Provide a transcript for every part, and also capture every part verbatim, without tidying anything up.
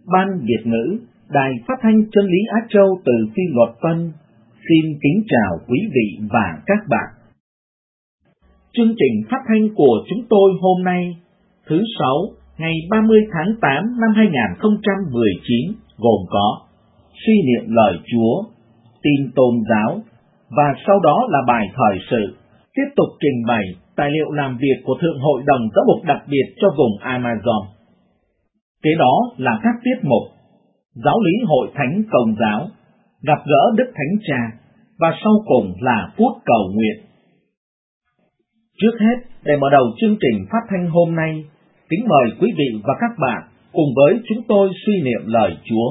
Ban Việt ngữ, Đài Phát thanh Chân lý Á Châu từ Phi Luật Tân xin kính chào quý vị và các bạn. Chương trình phát thanh của chúng tôi hôm nay, thứ Sáu, ngày ba mươi tháng tám năm hai nghìn không trăm mười chín, gồm có suy niệm lời Chúa, tin tôn giáo, và sau đó là bài thời sự, tiếp tục trình bày tài liệu làm việc của Thượng Hội đồng Giáo mục đặc biệt cho vùng Amazon. Kế đó là các tiết mục Giáo lý Hội Thánh Công giáo, gặp gỡ Đức Thánh Cha, và sau cùng là phút cầu nguyện. Trước hết, để mở đầu chương trình phát thanh hôm nay, kính mời quý vị và các bạn cùng với chúng tôi suy niệm lời Chúa.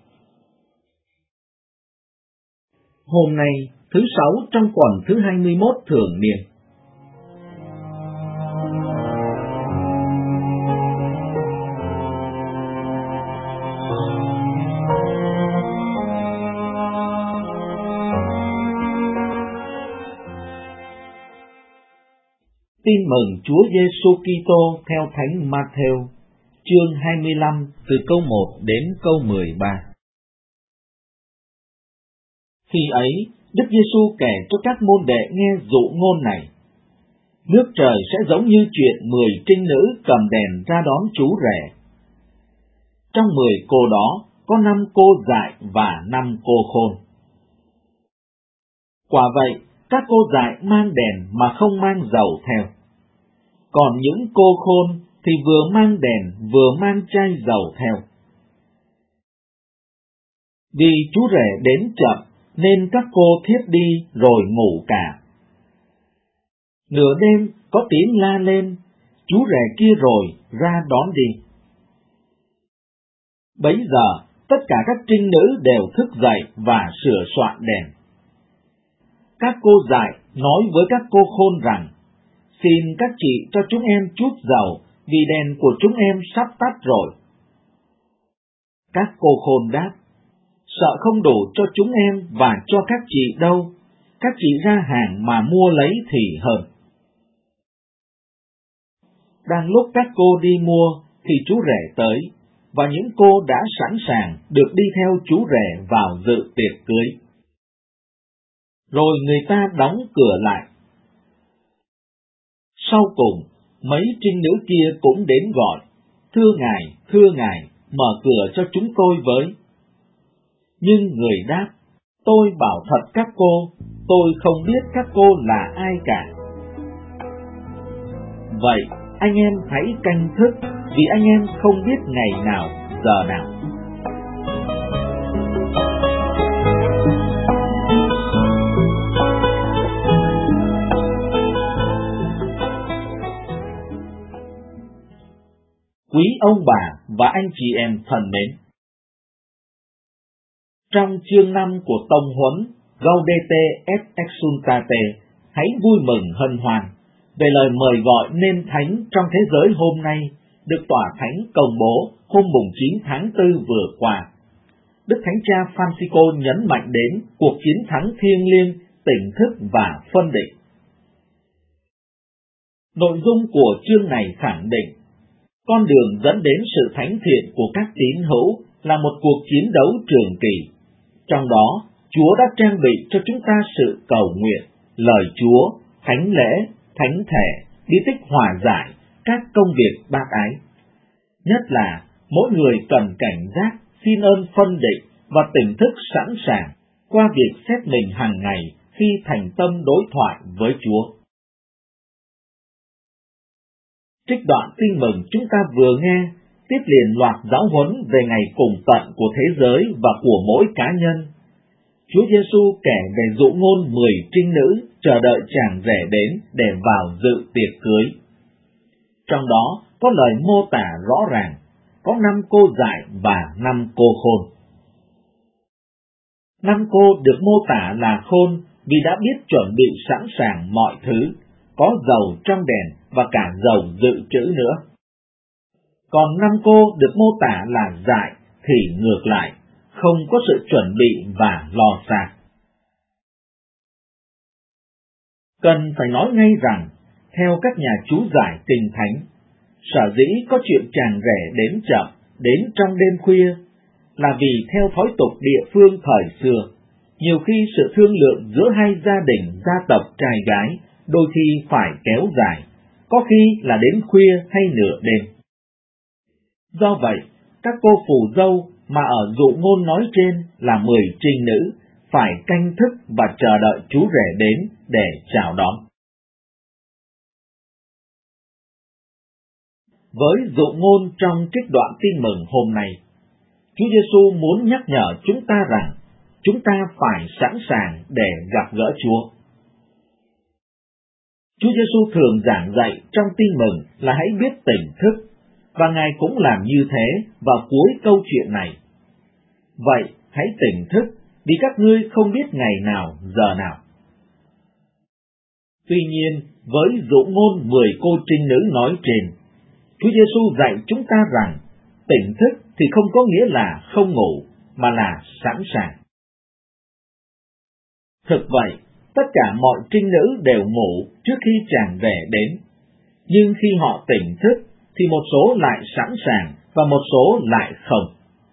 Hôm nay, thứ Sáu trong tuần thứ hai mươi mốt thường niên. Tin mừng Chúa Giêsu Kitô theo Thánh Ma-thêu, chương hai mươi lăm từ câu một đến câu mười ba. Khi ấy, Đức Giêsu kể cho các môn đệ nghe dụ ngôn này: Nước trời sẽ giống như chuyện mười trinh nữ cầm đèn ra đón chú rể. Trong mười cô đó có năm cô dại và năm cô khôn. Quả vậy, các cô dại mang đèn mà không mang dầu theo. Còn những cô khôn thì vừa mang đèn vừa mang chai dầu theo. Vì chú rể đến chậm nên các cô thiếp đi rồi ngủ cả. Nửa đêm có tiếng la lên, chú rể kia rồi ra đón đi. Bấy giờ tất cả các trinh nữ đều thức dậy và sửa soạn đèn. Các cô dại nói với các cô khôn rằng: Xin các chị cho chúng em chút dầu, vì đèn của chúng em sắp tắt rồi. Các cô khôn đáp: Sợ không đủ cho chúng em và cho các chị đâu, các chị ra hàng mà mua lấy thì hơn. Đang lúc các cô đi mua thì chú rể tới, và những cô đã sẵn sàng được đi theo chú rể vào dự tiệc cưới. Rồi người ta đóng cửa lại. Sau cùng, mấy trinh nữ kia cũng đến gọi: Thưa ngài, thưa ngài, mở cửa cho chúng tôi với. Nhưng người đáp: Tôi bảo thật các cô, tôi không biết các cô là ai cả. Vậy, anh em hãy canh thức, vì anh em không biết ngày nào, giờ nào. Quý ông bà và anh chị em thân mến, trong chương năm của tông huấn Gaudete et Exsultate, hãy vui mừng hân hoan, về lời mời gọi nên thánh trong thế giới hôm nay được tòa thánh công bố hôm mùng chín tháng tư vừa qua. Đức Thánh Cha Francisco nhấn mạnh đến cuộc chiến thắng thiêng liêng, tỉnh thức và phân định. Nội dung của chương này khẳng định con đường dẫn đến sự thánh thiện của các tín hữu là một cuộc chiến đấu trường kỳ. Trong đó, Chúa đã trang bị cho chúng ta sự cầu nguyện, lời Chúa, thánh lễ, thánh thể, bí tích hòa giải, các công việc bác ái. Nhất là, mỗi người cần cảnh giác, xin ơn phân định và tỉnh thức sẵn sàng qua việc xét mình hàng ngày khi thành tâm đối thoại với Chúa. Trích đoạn tin mừng chúng ta vừa nghe tiếp liền loạt giáo huấn về ngày cùng tận của thế giới và của mỗi cá nhân. Chúa Giêsu kể về dụ ngôn mười trinh nữ chờ đợi chàng rể đến để vào dự tiệc cưới. Trong đó có lời mô tả rõ ràng, có năm cô dại và năm cô khôn. Năm cô được mô tả là khôn vì đã biết chuẩn bị sẵn sàng mọi thứ, có dầu trong đèn và cả dầu dự trữ nữa. Còn năm cô được mô tả là dại thì ngược lại, không có sự chuẩn bị và lo xa. Cần phải nói ngay rằng, theo các nhà chú giải kinh thánh, sở dĩ có chuyện chàng rể đến chậm, đến trong đêm khuya là vì theo thói tục địa phương thời xưa, nhiều khi sự thương lượng giữa hai gia đình, gia tộc trai gái đôi khi phải kéo dài, có khi là đến khuya hay nửa đêm. Do vậy, các cô phù dâu mà ở dụ ngôn nói trên là mười trinh nữ phải canh thức và chờ đợi chú rể đến để chào đón. Với dụ ngôn trong trích đoạn tin mừng hôm nay, Chúa Giêsu muốn nhắc nhở chúng ta rằng chúng ta phải sẵn sàng để gặp gỡ Chúa. Chúa Giêsu thường giảng dạy trong tin mừng là hãy biết tỉnh thức, và Ngài cũng làm như thế vào cuối câu chuyện này. Vậy, hãy tỉnh thức, vì các ngươi không biết ngày nào, giờ nào. Tuy nhiên, với dụ ngôn mười cô trinh nữ nói trên, Chúa Giêsu dạy chúng ta rằng tỉnh thức thì không có nghĩa là không ngủ, mà là sẵn sàng. Thực vậy, tất cả mọi trinh nữ đều ngủ trước khi chàng rể đến, nhưng khi họ tỉnh thức thì một số lại sẵn sàng và một số lại không.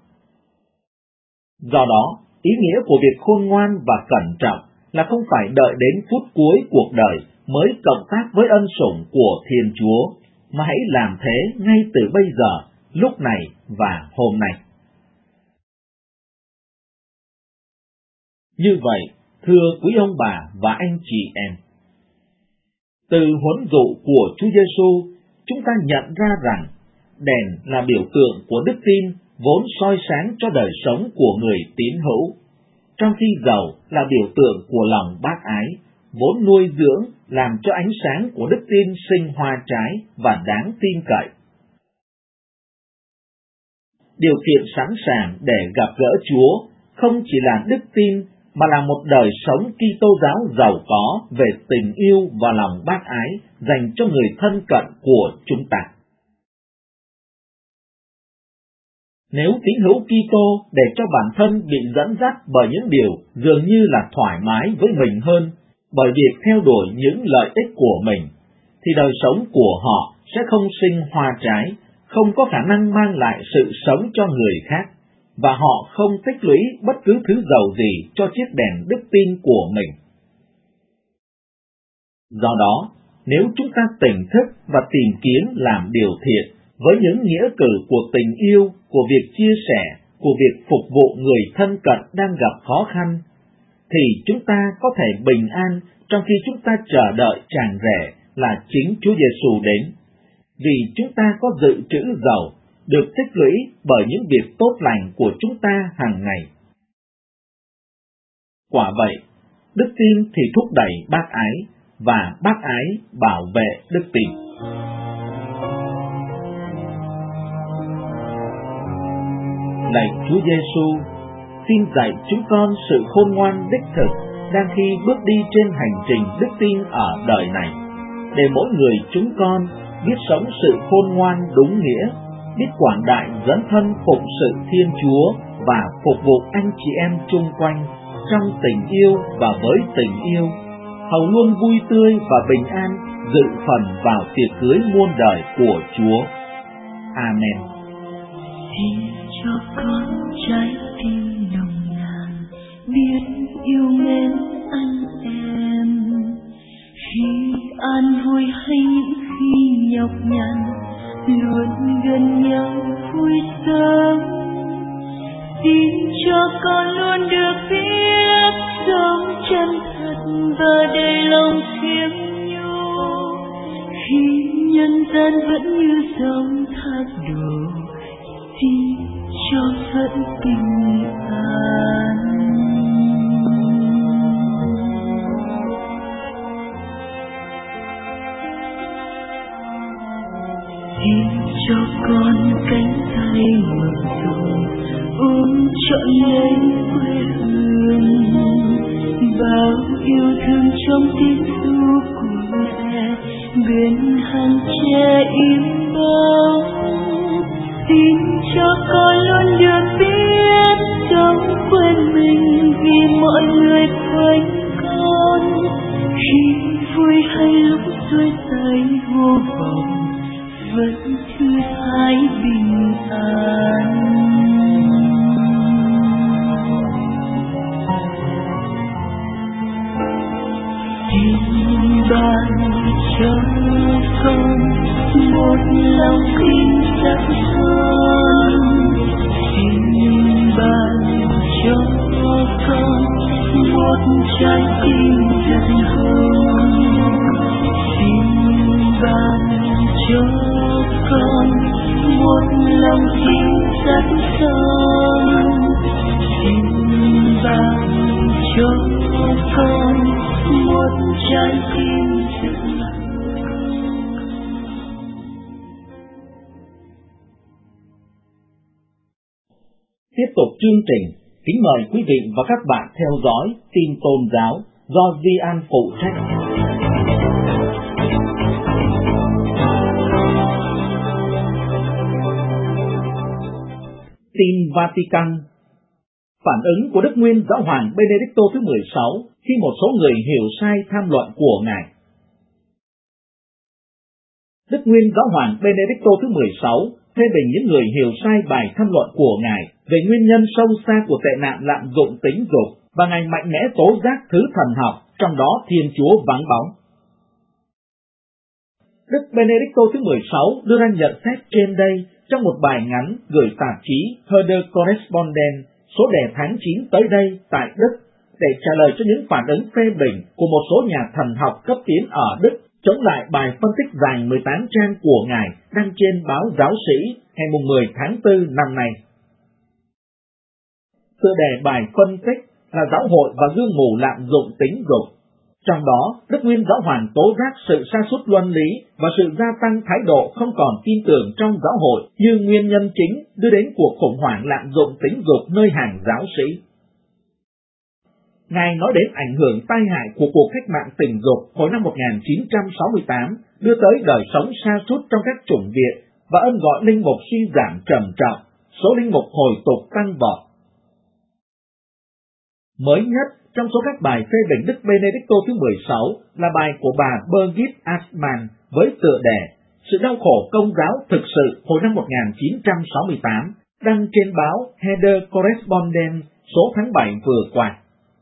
Do đó, ý nghĩa của việc khôn ngoan và cẩn trọng là không phải đợi đến phút cuối cuộc đời mới cộng tác với ân sủng của Thiên Chúa, mà hãy làm thế ngay từ bây giờ, lúc này và hôm nay. Như vậy, thưa quý ông bà và anh chị em, từ huấn dụ của Chúa Giêsu, chúng ta nhận ra rằng đèn là biểu tượng của đức tin vốn soi sáng cho đời sống của người tín hữu, trong khi dầu là biểu tượng của lòng bác ái, vốn nuôi dưỡng làm cho ánh sáng của đức tin sinh hoa trái và đáng tin cậy. Điều kiện sẵn sàng để gặp gỡ Chúa không chỉ là đức tin, mà là một đời sống Kitô giáo giàu có về tình yêu và lòng bác ái dành cho người thân cận của chúng ta. Nếu tín hữu Kitô để cho bản thân bị dẫn dắt bởi những điều dường như là thoải mái với mình hơn, bởi việc theo đuổi những lợi ích của mình, thì đời sống của họ sẽ không sinh hoa trái, không có khả năng mang lại sự sống cho người khác, và họ không tích lũy bất cứ thứ giàu gì cho chiếc đèn đức tin của mình. Do đó, nếu chúng ta tỉnh thức và tìm kiếm làm điều thiện với những nghĩa cử của tình yêu, của việc chia sẻ, của việc phục vụ người thân cận đang gặp khó khăn, thì chúng ta có thể bình an trong khi chúng ta chờ đợi chàng rể là chính Chúa Giêsu đến, vì chúng ta có dự trữ dầu được tích lũy bởi những việc tốt lành của chúng ta hàng ngày. Quả vậy, đức tin thì thúc đẩy bác ái, và bác ái bảo vệ đức tin. Lạy Chúa Giêsu, xin dạy chúng con sự khôn ngoan đích thực đang khi bước đi trên hành trình đức tin ở đời này, để mỗi người chúng con biết sống sự khôn ngoan đúng nghĩa, biết quảng đại dấn thân phụng sự Thiên Chúa và phục vụ anh chị em chung quanh trong tình yêu và với tình yêu, hầu luôn vui tươi và bình an dự phần vào tiệc cưới muôn đời của Chúa. Amen. Xin cho con trái tim nồng nàn biết yêu mến anh em, khi an vui hay khi nhọc nhằn luôn gần nhau vui sớm. Xin cho con luôn được biết sống chân thật và đầy lòng khiêm nhu, khi nhân gian vẫn như dòng thác đổ, xin cho vẫn bình an. Xin cho con cánh tay mở rộng ôm trọn lấy quê hương, bao yêu thương trong tiếng ru của mẹ bên hàng tre im bóng. Xin cho con luôn được biết sống quên mình vì mọi người quanh con, khi vui hay lúc xuôi tay vô vọng vẫn thư thái bình an. son, xin ban cho con một trái tim rực lặng. Tiếp tục chương trình, kính mời quý vị và các bạn theo dõi tin tôn giáo do Di An phụ trách. Tin Vatican. Phản ứng của Đức Nguyên Giáo hoàng Benedicto thứ mười sáu khi một số người hiểu sai tham luận của Ngài. Đức Nguyên Giáo hoàng Benedicto thứ mười sáu phê bình những người hiểu sai bài tham luận của Ngài về nguyên nhân sâu xa của tệ nạn lạm dụng tính dục, và Ngài mạnh mẽ tố giác thứ thần học, trong đó Thiên Chúa vắng bóng. Đức Benedicto thứ mười sáu đưa ra nhận xét trên đây trong một bài ngắn gửi tạp chí Herder Correspondent số đề tháng chín tới đây tại Đức, để trả lời cho những phản ứng phê bình của một số nhà thần học cấp tiến ở Đức chống lại bài phân tích dài mười tám trang của Ngài đăng trên báo Giáo sĩ ngày mười tháng tư năm nay. Tựa đề bài phân tích là Giáo hội và gương mù lạm dụng tính dục. Trong đó, Đức Nguyên Giáo hoàng tố giác sự sa sút luân lý và sự gia tăng thái độ không còn tin tưởng trong giáo hội như nguyên nhân chính đưa đến cuộc khủng hoảng lạm dụng tính dục nơi hàng giáo sĩ. Ngài nói đến ảnh hưởng tai hại của cuộc cách mạng tình dục hồi năm một nghìn chín trăm sáu mươi tám đưa tới đời sống sa sút trong các chủng viện và ân gọi linh mục suy giảm trầm trọng, số linh mục hồi tục tăng vọt. Mới nhất trong số các bài phê bình Đức Benedicto thứ mười sáu là bài của bà Birgit Assmann với tựa đề Sự đau khổ công giáo thực sự hồi năm một nghìn chín trăm sáu mươi tám, đăng trên báo Herder Correspondent số tháng bảy vừa qua.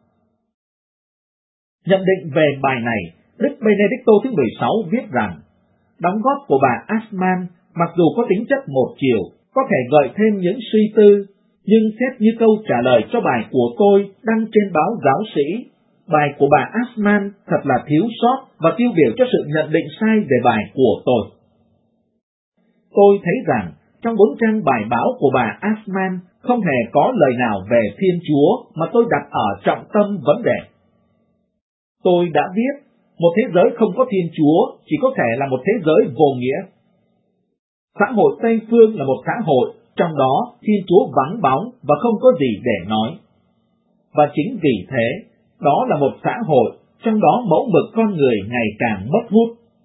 Nhận định về bài này, Đức Benedicto thứ mười sáu viết rằng, đóng góp của bà Assmann mặc dù có tính chất một chiều, có thể gợi thêm những suy tư, nhưng xét như câu trả lời cho bài của tôi đăng trên báo Giáo sĩ, bài của bà Assmann thật là thiếu sót và tiêu biểu cho sự nhận định sai về bài của tôi. Tôi thấy rằng, trong bốn trang bài báo của bà Assmann không hề có lời nào về Thiên Chúa mà tôi đặt ở trọng tâm vấn đề. Tôi đã viết, một thế giới không có Thiên Chúa chỉ có thể là một thế giới vô nghĩa. Xã hội Tây Phương là một xã hội, trong đó Thiên Chúa vắng bóng và không có gì để nói. Và chính vì thế, đó là một xã hội, trong đó mẫu mực con người ngày càng mất hút.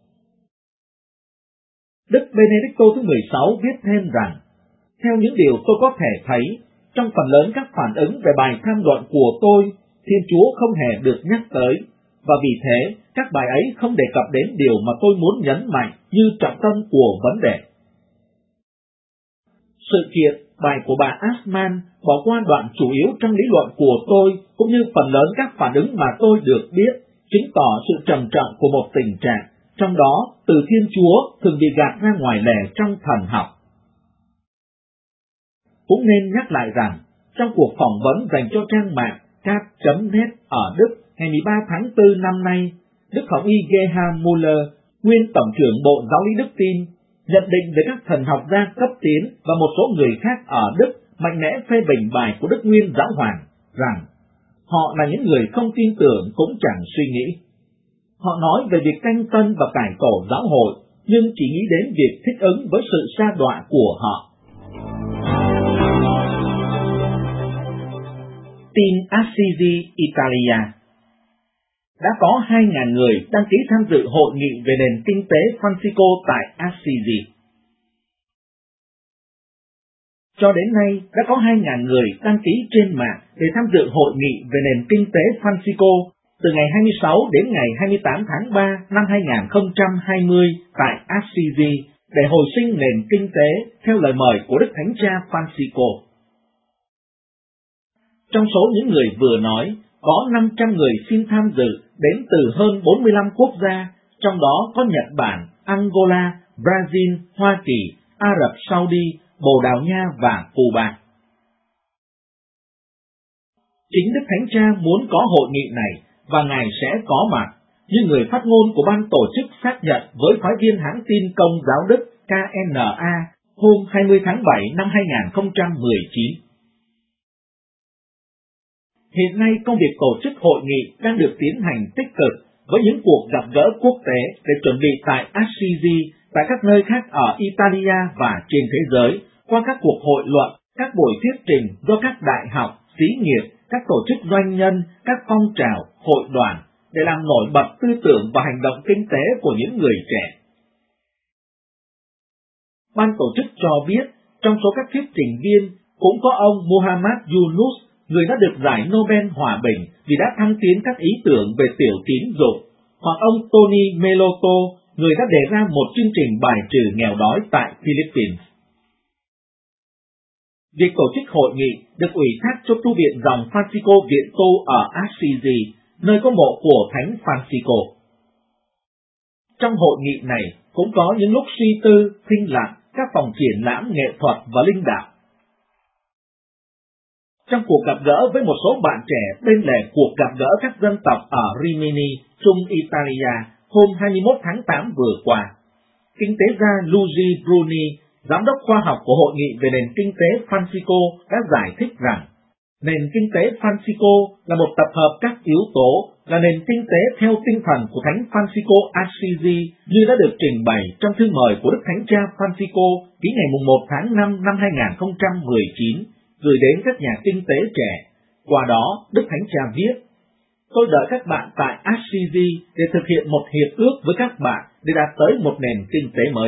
Đức Benedicto thứ mười sáu viết thêm rằng, theo những điều tôi có thể thấy, trong phần lớn các phản ứng về bài tham luận của tôi, Thiên Chúa không hề được nhắc tới, và vì thế các bài ấy không đề cập đến điều mà tôi muốn nhấn mạnh như trọng tâm của vấn đề. Sự kiện, bài của bà Assmann bỏ qua đoạn chủ yếu trong lý luận của tôi, cũng như phần lớn các phản ứng mà tôi được biết, chứng tỏ sự trầm trọng của một tình trạng, trong đó từ Thiên Chúa thường bị gạt ra ngoài lề trong thần học. Cũng nên nhắc lại rằng, trong cuộc phỏng vấn dành cho trang mạng cat chấm net ở Đức ngày mười ba tháng tư năm nay, Đức Hồng y Gerhard Müller, nguyên Tổng trưởng Bộ Giáo lý Đức Tin, nhận định về các thần học gia cấp tiến và một số người khác ở Đức mạnh mẽ phê bình bài của Đức Nguyên Giáo hoàng, rằng họ là những người không tin tưởng cũng chẳng suy nghĩ. Họ nói về việc canh tân và cải tổ giáo hội, nhưng chỉ nghĩ đến việc thích ứng với sự sa đọa của họ. Tin Assisi, Italia. Đã có hai nghìn người đăng ký tham dự hội nghị về nền kinh tế Francisco tại Assisi. Cho đến nay, đã có hai nghìn người đăng ký trên mạng để tham dự hội nghị về nền kinh tế Francisco từ ngày hai mươi sáu đến ngày hai mươi tám tháng ba năm hai nghìn không trăm hai mươi tại Assisi để hồi sinh nền kinh tế theo lời mời của Đức Thánh Cha Francisco. Trong số những người vừa nói, có năm trăm người xin tham dự đến từ hơn bốn mươi lăm quốc gia, trong đó có Nhật Bản, Angola, Brazil, Hoa Kỳ, Ả Rập Saudi, Bồ Đào Nha và Cuba. Chính Đức Thánh Cha muốn có hội nghị này và Ngài sẽ có mặt, như người phát ngôn của ban tổ chức xác nhận với phái viên hãng tin Công giáo Đức K N A hôm hai mươi tháng bảy năm hai nghìn không trăm mười chín. Hiện nay công việc tổ chức hội nghị đang được tiến hành tích cực với những cuộc gặp gỡ quốc tế để chuẩn bị tại Assisi, tại các nơi khác ở Italia và trên thế giới, qua các cuộc hội luận, các buổi thuyết trình do các đại học, xí nghiệp, các tổ chức doanh nhân, các phong trào, hội đoàn, để làm nổi bật tư tưởng và hành động kinh tế của những người trẻ. Ban tổ chức cho biết, trong số các thuyết trình viên cũng có ông Muhammad Yunus, người đã được giải Nobel Hòa Bình vì đã thăng tiến các ý tưởng về tiểu tín dụng, hoặc ông Tony Meloto, người đã đề ra một chương trình bài trừ nghèo đói tại Philippines. Việc tổ chức hội nghị được ủy thác cho tu viện dòng Francisco Viện Tu ở Assisi, nơi có mộ của Thánh Francisco. Trong hội nghị này cũng có những lúc suy tư, thinh lặng, các phòng triển lãm nghệ thuật và linh đạo. Trong cuộc gặp gỡ với một số bạn trẻ bên lề cuộc gặp gỡ các dân tộc ở Rimini, Trung Italia, hôm hai mươi mốt tháng tám vừa qua, kinh tế gia Luigi Bruni, giám đốc khoa học của Hội nghị về nền kinh tế Francisco đã giải thích rằng, nền kinh tế Francisco là một tập hợp các yếu tố, là nền kinh tế theo tinh thần của Thánh Francisco Assisi như đã được trình bày trong thư mời của Đức Thánh Cha Francisco ký ngày một tháng năm năm hai nghìn không trăm mười chín, gửi đến các nhà kinh tế trẻ. Qua đó, Đức Thánh Cha viết, tôi đợi các bạn tại Assisi để thực hiện một hiệp ước với các bạn để đạt tới một nền kinh tế mới.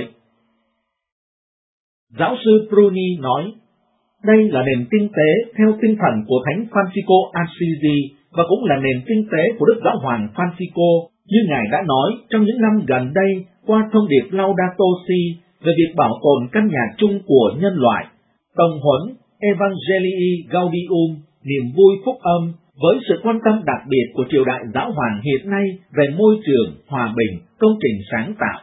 Giáo sư Bruni nói, đây là nền kinh tế theo tinh thần của Thánh Francisco Assisi và cũng là nền kinh tế của Đức Giáo hoàng Francisco, như Ngài đã nói trong những năm gần đây qua thông điệp Laudato Si về việc bảo tồn căn nhà chung của nhân loại, tông huấn Evangelii Gaudium, niềm vui phúc âm, với sự quan tâm đặc biệt của triều đại Giáo hoàng hiện nay về môi trường, hòa bình, công trình sáng tạo.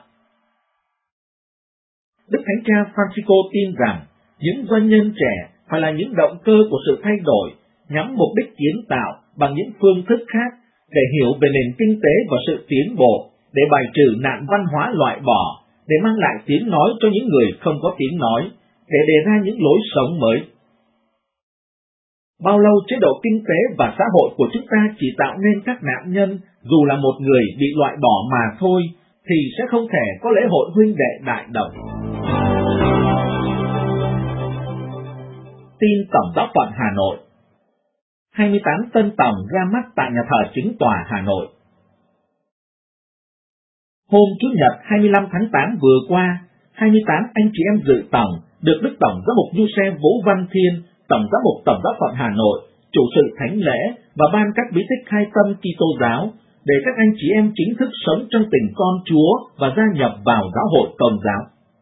Đức Thánh Cha Francisco tin rằng những doanh nhân trẻ phải là những động cơ của sự thay đổi, nhắm mục đích kiến tạo bằng những phương thức khác để hiểu về nền kinh tế và sự tiến bộ, để bài trừ nạn văn hóa loại bỏ, để mang lại tiếng nói cho những người không có tiếng nói, để đề ra những lối sống mới. Bao lâu chế độ kinh tế và xã hội của chúng ta chỉ tạo nên các nạn nhân, dù là một người bị loại bỏ mà thôi, thì sẽ không thể có lễ hội huynh đệ đại đồng. Tin Tổng giáo phận Hà Nội. hai mươi tám tân tổng ra mắt tại nhà thờ Chính tòa Hà Nội. Hôm Chủ nhật hai mươi lăm tháng tám vừa qua, hai mươi tám anh chị em dự tổng được Đức Tổng giám mục Giuse Vũ Văn Thiên, Tổng giám mục Tổng giáo phận Hà Nội, chủ sự thánh lễ và ban các bí tích khai tâm Kitô giáo, để các anh chị em chính thức sống trong tình con Chúa và gia nhập vào giáo hội Công giáo.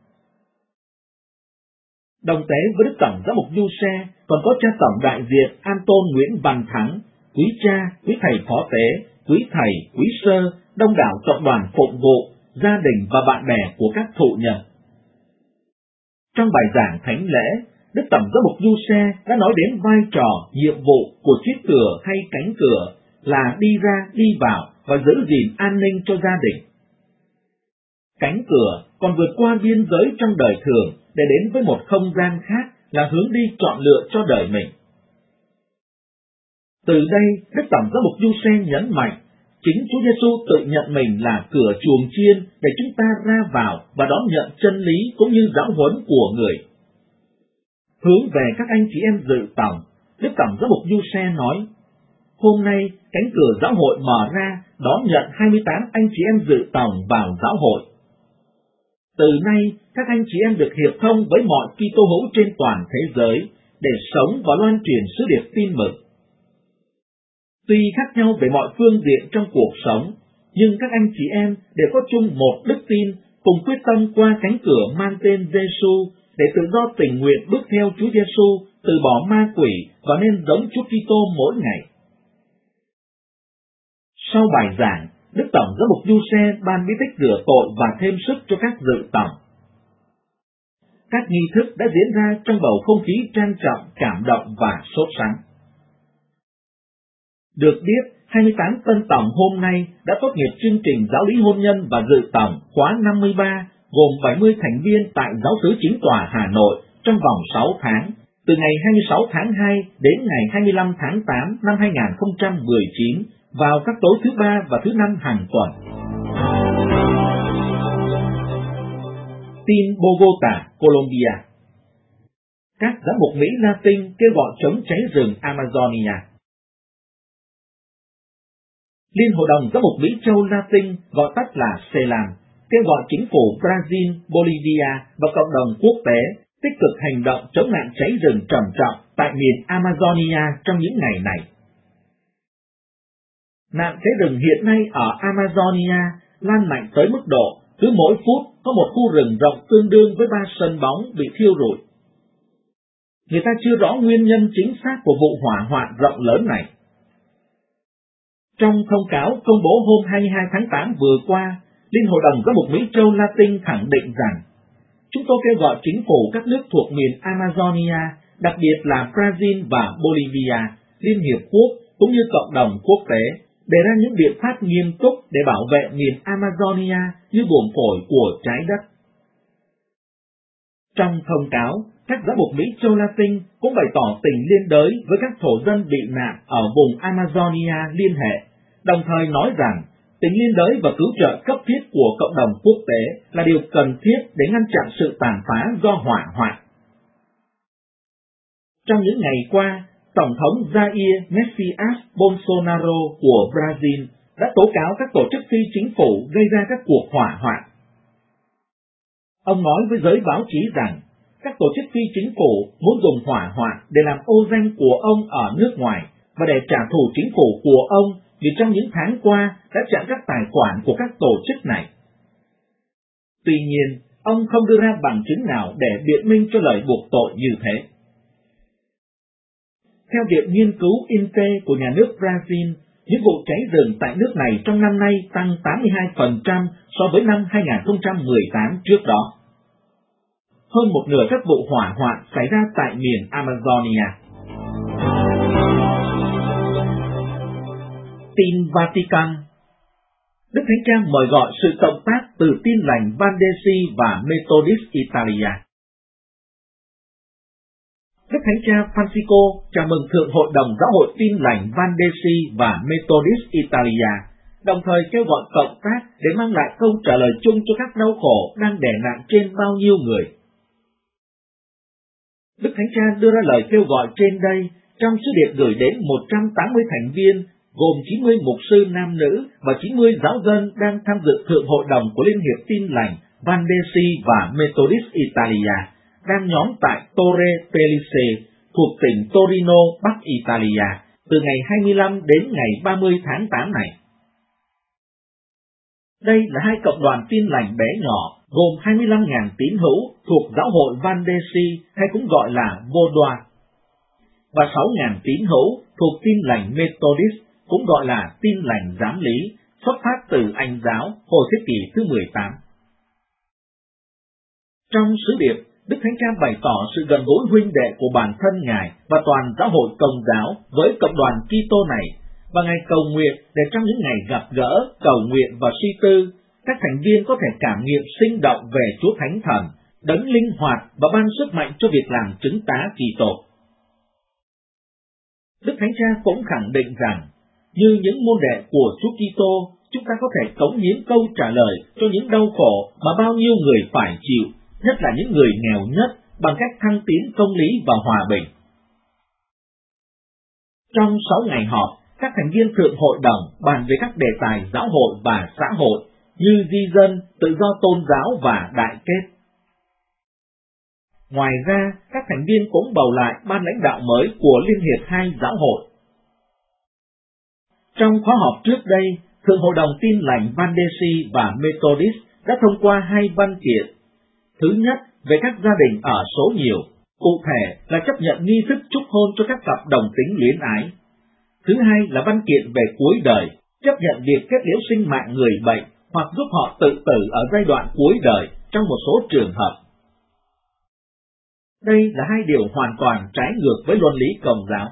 Đồng tế với Đức Tổng giám mục Giuse còn có cha tổng đại diện Anton Nguyễn Văn Thắng, quý cha, quý thầy phó tế, quý thầy, quý sơ, đông đảo cộng đoàn phụng vụ, gia đình và bạn bè của các thụ nhân. Trong bài giảng thánh lễ, Đức Tổng giám mục Giuse đã nói đến vai trò, nhiệm vụ của chiếc cửa hay cánh cửa là đi ra, đi vào và giữ gìn an ninh cho gia đình. Cánh cửa còn vượt qua biên giới trong đời thường để đến với một không gian khác là hướng đi chọn lựa cho đời mình. Từ đây, Đức Tổng giám mục Giuse nhấn mạnh, chính Chúa Giêsu tự nhận mình là cửa chuồng chiên để chúng ta ra vào và đón nhận chân lý cũng như giáo huấn của người. Hướng về các anh chị em dự tổng, Đức Tổng giám mục Giuse nói, hôm nay cánh cửa giáo hội mở ra đón nhận hai mươi tám anh chị em dự tổng vào giáo hội. Từ nay, các anh chị em được hiệp thông với mọi Kitô hữu trên toàn thế giới để sống và loan truyền sứ điệp tin mừng. Tuy khác nhau về mọi phương diện trong cuộc sống, nhưng các anh chị em đều có chung một đức tin, cùng quyết tâm qua cánh cửa mang tên Giêsu để tự do tình nguyện bước theo Chúa Giêsu, từ bỏ ma quỷ và nên giống Chúa Kitô mỗi ngày. Sau bài giảng, Đức Tổng giám mục Giuse ban bí tích rửa tội và thêm sức cho các dự tổng. Các nghi thức đã diễn ra trong bầu không khí trang trọng, cảm động và sốt sắng. Được biết, hai mươi tám tân tổng hôm nay đã tốt nghiệp chương trình giáo lý hôn nhân và dự tổng khóa năm mươi ba gồm bảy mươi thành viên tại Giáo xứ Chính tòa Hà Nội trong vòng sáu tháng, từ ngày hai mươi sáu tháng hai đến ngày hai mươi lăm tháng tám năm hai nghìn không trăm mười chín, vào các tối thứ ba và thứ năm hàng tuần. Tin Bogota, Colombia. Các giám mục Mỹ Latin kêu gọi chống cháy rừng Amazonia. Liên Hội đồng Giám mục Mỹ Châu Latin, gọi tắt là CELAM, kêu gọi chính phủ Brazil, Bolivia và cộng đồng quốc tế tích cực hành động chống nạn cháy rừng trầm trọng tại miền Amazonia trong những ngày này. Nạn cháy rừng hiện nay ở Amazonia lan mạnh tới mức độ cứ mỗi phút có một khu rừng rộng tương đương với ba sân bóng bị thiêu rụi. Người ta chưa rõ nguyên nhân chính xác của vụ hỏa hoạn rộng lớn này. Trong thông cáo công bố hôm hai mươi hai tháng tám vừa qua, Liên Hội đồng Giám mục Mỹ Châu Latin khẳng định rằng chúng tôi kêu gọi chính phủ các nước thuộc miền Amazonia, đặc biệt là Brazil và Bolivia, Liên Hiệp Quốc cũng như cộng đồng quốc tế, đề ra những biện pháp nghiêm túc để bảo vệ miền Amazonia như buồng phổi của trái đất. Trong thông cáo, các giám mục Mỹ Châu Latin cũng bày tỏ tình liên đới với các thổ dân bị nạn ở vùng Amazonia liên hệ, đồng thời nói rằng tình liên đới và cứu trợ cấp thiết của cộng đồng quốc tế là điều cần thiết để ngăn chặn sự tàn phá do hỏa hoạn. Trong những ngày qua, Tổng thống Jair Messias Bolsonaro của Brazil đã tố cáo các tổ chức phi chính phủ gây ra các cuộc hỏa hoạn. Ông nói với giới báo chí rằng các tổ chức phi chính phủ muốn dùng hỏa hoạn để làm ô danh của ông ở nước ngoài và để trả thù chính phủ của ông vì trong những tháng qua đã chặn các tài khoản của các tổ chức này. Tuy nhiên, ông không đưa ra bằng chứng nào để biện minh cho lời buộc tội như thế. Theo Viện Nghiên cứu INPE của nhà nước Brazil, những vụ cháy rừng tại nước này trong năm nay tăng tám mươi hai phần trăm so với năm hai nghìn không trăm mười tám trước đó. Hơn một nửa các vụ hỏa hoạn xảy ra tại miền Amazonia. Tin Vatican. Đức Thánh Cha mời gọi sự cộng tác từ Tin lành Vandesi và Methodist Italia. Đức Thánh Cha Francisco chào mừng Thượng Hội đồng Giáo hội Tin lành Vandesi và Methodist Italia, đồng thời kêu gọi cộng tác để mang lại câu trả lời chung cho các đau khổ đang đè nặng trên bao nhiêu người. Đức Thánh Cha đưa ra lời kêu gọi trên đây trong sứ điệp gửi đến một trăm tám mươi thành viên, gồm chín mươi mục sư nam nữ và chín mươi giáo dân đang tham dự Thượng Hội đồng của Liên hiệp Tin lành Vandesi và Methodist Italia, đang nhóm tại Torre Pellice, thuộc tỉnh Torino, Bắc Italia, từ ngày hai mươi lăm đến ngày ba mươi tháng tám này. Đây là hai cộng đoàn Tin lành bé nhỏ, gồm hai mươi lăm nghìn tín hữu thuộc giáo hội Vandesi hay cũng gọi là Vaudois, và sáu nghìn tín hữu thuộc Tin lành Methodist, cũng gọi là Tin lành giám lý, xuất phát từ Anh giáo hồi thế kỷ thứ mười tám. Trong sứ điệp, Đức Thánh Cha bày tỏ sự gần gũi huynh đệ của bản thân Ngài và toàn giáo hội Công giáo với cộng đoàn Kitô này, và Ngài cầu nguyện để trong những ngày gặp gỡ, cầu nguyện và suy tư, các thành viên có thể cảm nghiệm sinh động về Chúa Thánh Thần, đấng linh hoạt và ban sức mạnh cho việc làm chứng tá Kitô. Đức Thánh Cha cũng khẳng định rằng, như những môn đệ của Chúa Kitô, chúng ta có thể cống hiến câu trả lời cho những đau khổ mà bao nhiêu người phải chịu, nhất là những người nghèo nhất, bằng cách thăng tiến công lý và hòa bình. Trong sáu ngày họp, các thành viên Thượng Hội đồng bàn về các đề tài giáo hội và xã hội như di dân, tự do tôn giáo và đại kết. Ngoài ra, các thành viên cũng bầu lại ban lãnh đạo mới của Liên hiệp hai giáo hội. Trong khóa họp trước đây, Thượng Hội đồng Tin lành Vandesi và Methodist đã thông qua hai văn kiện. Thứ nhất, về các gia đình ở số nhiều, cụ thể là chấp nhận nghi thức chúc hôn cho các cặp đồng tính luyến ái. Thứ hai là văn kiện về cuối đời, chấp nhận việc kết liễu sinh mạng người bệnh hoặc giúp họ tự tử ở giai đoạn cuối đời trong một số trường hợp. Đây là hai điều hoàn toàn trái ngược với luân lý Công giáo.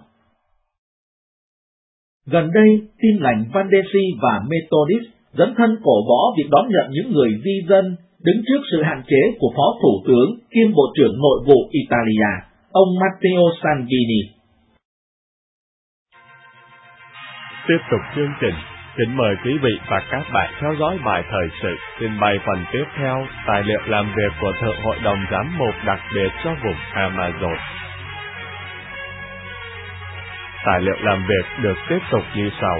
Gần đây, Tin lành Vandesi và Methodist dấn thân cổ võ việc đón nhận những người di dân, đứng trước sự hạn chế của Phó Thủ tướng kiêm Bộ trưởng Nội vụ Italia, ông Matteo Salvini. Tiếp tục chương trình, kính mời quý vị và các bạn theo dõi bài thời sự trình bày phần tiếp theo tài liệu làm việc của Thượng Hội đồng Giám mục đặc biệt cho vùng Amazon. Tài liệu làm việc được tiếp tục như sau.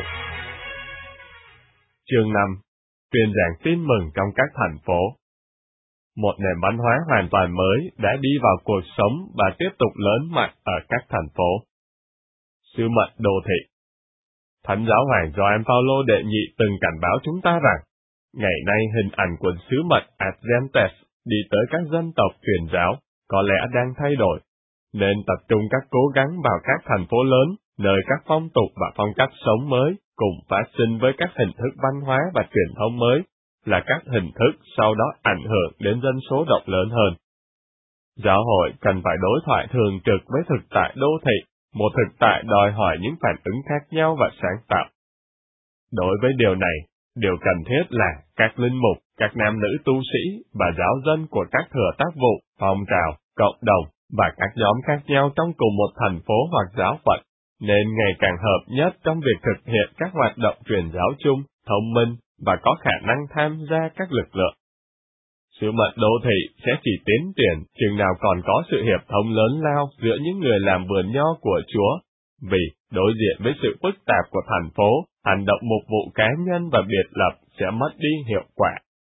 Chương năm. Truyền giảng tin mừng trong các thành phố. Một nền văn hóa hoàn toàn mới đã đi vào cuộc sống và tiếp tục lớn mạnh ở các thành phố. Sứ mệnh đô thị. Thánh giáo hoàng Gioan Phaolô đệ nhị từng cảnh báo chúng ta rằng, ngày nay hình ảnh của sứ mệnh ad gentes đi tới các dân tộc truyền giáo có lẽ đang thay đổi, nên tập trung các cố gắng vào các thành phố lớn, nơi các phong tục và phong cách sống mới cùng phát sinh với các hình thức văn hóa và truyền thông mới, là các hình thức sau đó ảnh hưởng đến dân số rộng lớn hơn. Giáo hội cần phải đối thoại thường trực với thực tại đô thị, một thực tại đòi hỏi những phản ứng khác nhau và sáng tạo. Đối với điều này, điều cần thiết là các linh mục, các nam nữ tu sĩ và giáo dân của các thừa tác vụ, phong trào, cộng đồng và các nhóm khác nhau trong cùng một thành phố hoặc giáo phận, nên ngày càng hợp nhất trong việc thực hiện các hoạt động truyền giáo chung, thông minh và có khả năng tham gia các lực lượng. Sứ mệnh đô thị sẽ chỉ tiến triển chừng nào còn có sự hiệp thông lớn lao giữa những người làm vườn nho của Chúa, vì đối diện với sự phức tạp của thành phố, hành động mục vụ cá nhân và biệt lập sẽ mất đi hiệu quả.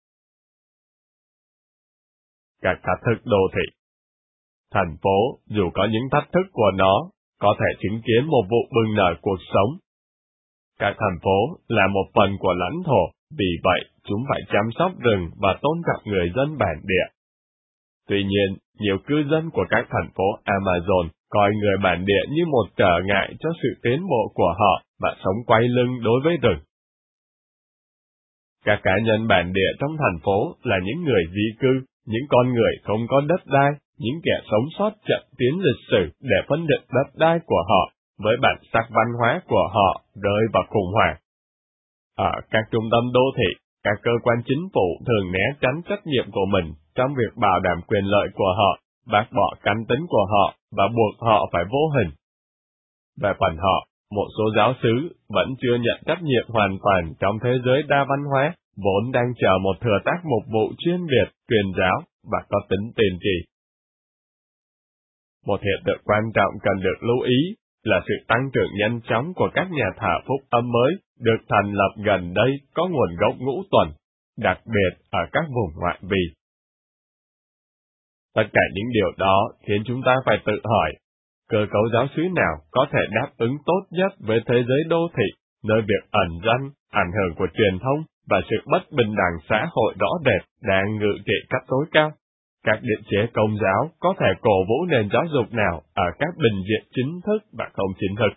Các thách thức đô thị. Thành phố, dù có những thách thức của nó, có thể chứng kiến một vụ bừng nở cuộc sống. Các thành phố là một phần của lãnh thổ, vì vậy chúng phải chăm sóc rừng và tôn trọng người dân bản địa. Tuy nhiên, nhiều cư dân của các thành phố Amazon coi người bản địa như một trở ngại cho sự tiến bộ của họ và sống quay lưng đối với rừng. Các cá nhân bản địa trong thành phố là những người di cư, những con người không có đất đai, những kẻ sống sót trận tiến lịch sử để phân định đất đai của họ, với bản sắc văn hóa của họ rơi vào khủng hoảng. Ở các trung tâm đô thị, các cơ quan chính phủ thường né tránh trách nhiệm của mình trong việc bảo đảm quyền lợi của họ, bác bỏ cá tính của họ và buộc họ phải vô hình. Về phần họ, một số giáo xứ vẫn chưa nhận trách nhiệm hoàn toàn trong thế giới đa văn hóa, vốn đang chờ một thừa tác mục vụ chuyên biệt, truyền giáo và có tính tiền trì. Một hiện tượng quan trọng cần được lưu ý là sự tăng trưởng nhanh chóng của các nhà thờ phúc âm mới được thành lập gần đây có nguồn gốc ngũ tuần, đặc biệt ở các vùng ngoại vi. Tất cả những điều đó khiến chúng ta phải tự hỏi, cơ cấu giáo xứ nào có thể đáp ứng tốt nhất với thế giới đô thị, nơi việc ẩn danh, ảnh hưởng của truyền thông và sự bất bình đẳng xã hội rõ rệt đang ngự trị cấp tối cao. Các định chế công giáo có thể cổ vũ nền giáo dục nào ở các bình diện chính thức và không chính thức?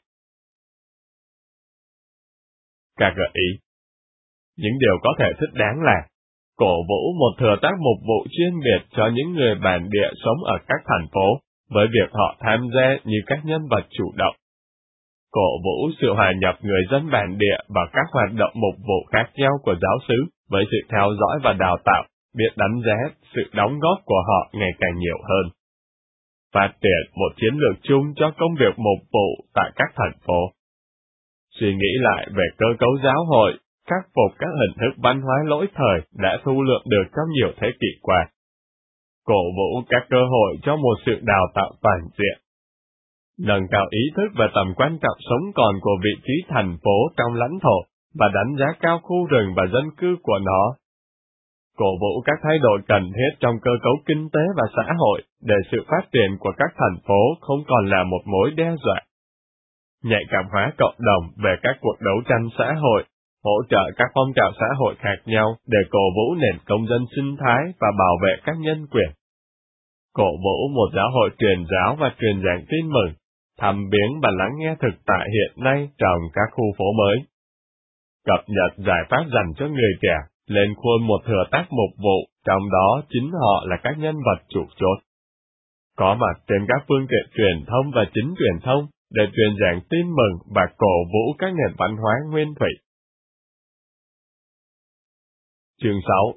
Các gợi ý. Những điều có thể thích đáng là cổ vũ một thừa tác mục vụ chuyên biệt cho những người bản địa sống ở các thành phố, với việc họ tham gia như các nhân vật chủ động. Cổ vũ sự hòa nhập người dân bản địa vào các hoạt động mục vụ khác nhau của giáo xứ, với sự theo dõi và đào tạo, biết đánh giá sự đóng góp của họ ngày càng nhiều hơn. Phát triển một chiến lược chung cho công việc mục vụ tại các thành phố. Suy nghĩ lại về cơ cấu giáo hội, khắc phục các hình thức văn hóa lỗi thời đã thu lượm được trong nhiều thế kỷ qua. Cổ vũ các cơ hội cho một sự đào tạo toàn diện. Nâng cao ý thức về tầm quan trọng sống còn của vị trí thành phố trong lãnh thổ và đánh giá cao khu rừng và dân cư của nó. Cổ vũ các thay đổi cần thiết trong cơ cấu kinh tế và xã hội để sự phát triển của các thành phố không còn là một mối đe dọa. Nhạy cảm hóa cộng đồng về các cuộc đấu tranh xã hội, hỗ trợ các phong trào xã hội khác nhau để cổ vũ nền công dân sinh thái và bảo vệ các nhân quyền. Cổ vũ một giáo hội truyền giáo và truyền giảng tin mừng, thăm viếng và lắng nghe thực tại hiện nay trong các khu phố mới. Cập nhật giải pháp dành cho người trẻ, lên khuôn một thừa tác mục vụ, trong đó chính họ là các nhân vật chủ chốt. Có mặt trên các phương tiện truyền thông và chính truyền thông để truyền giảng tin mừng và cổ vũ các nền văn hóa nguyên thủy. Chương sáu.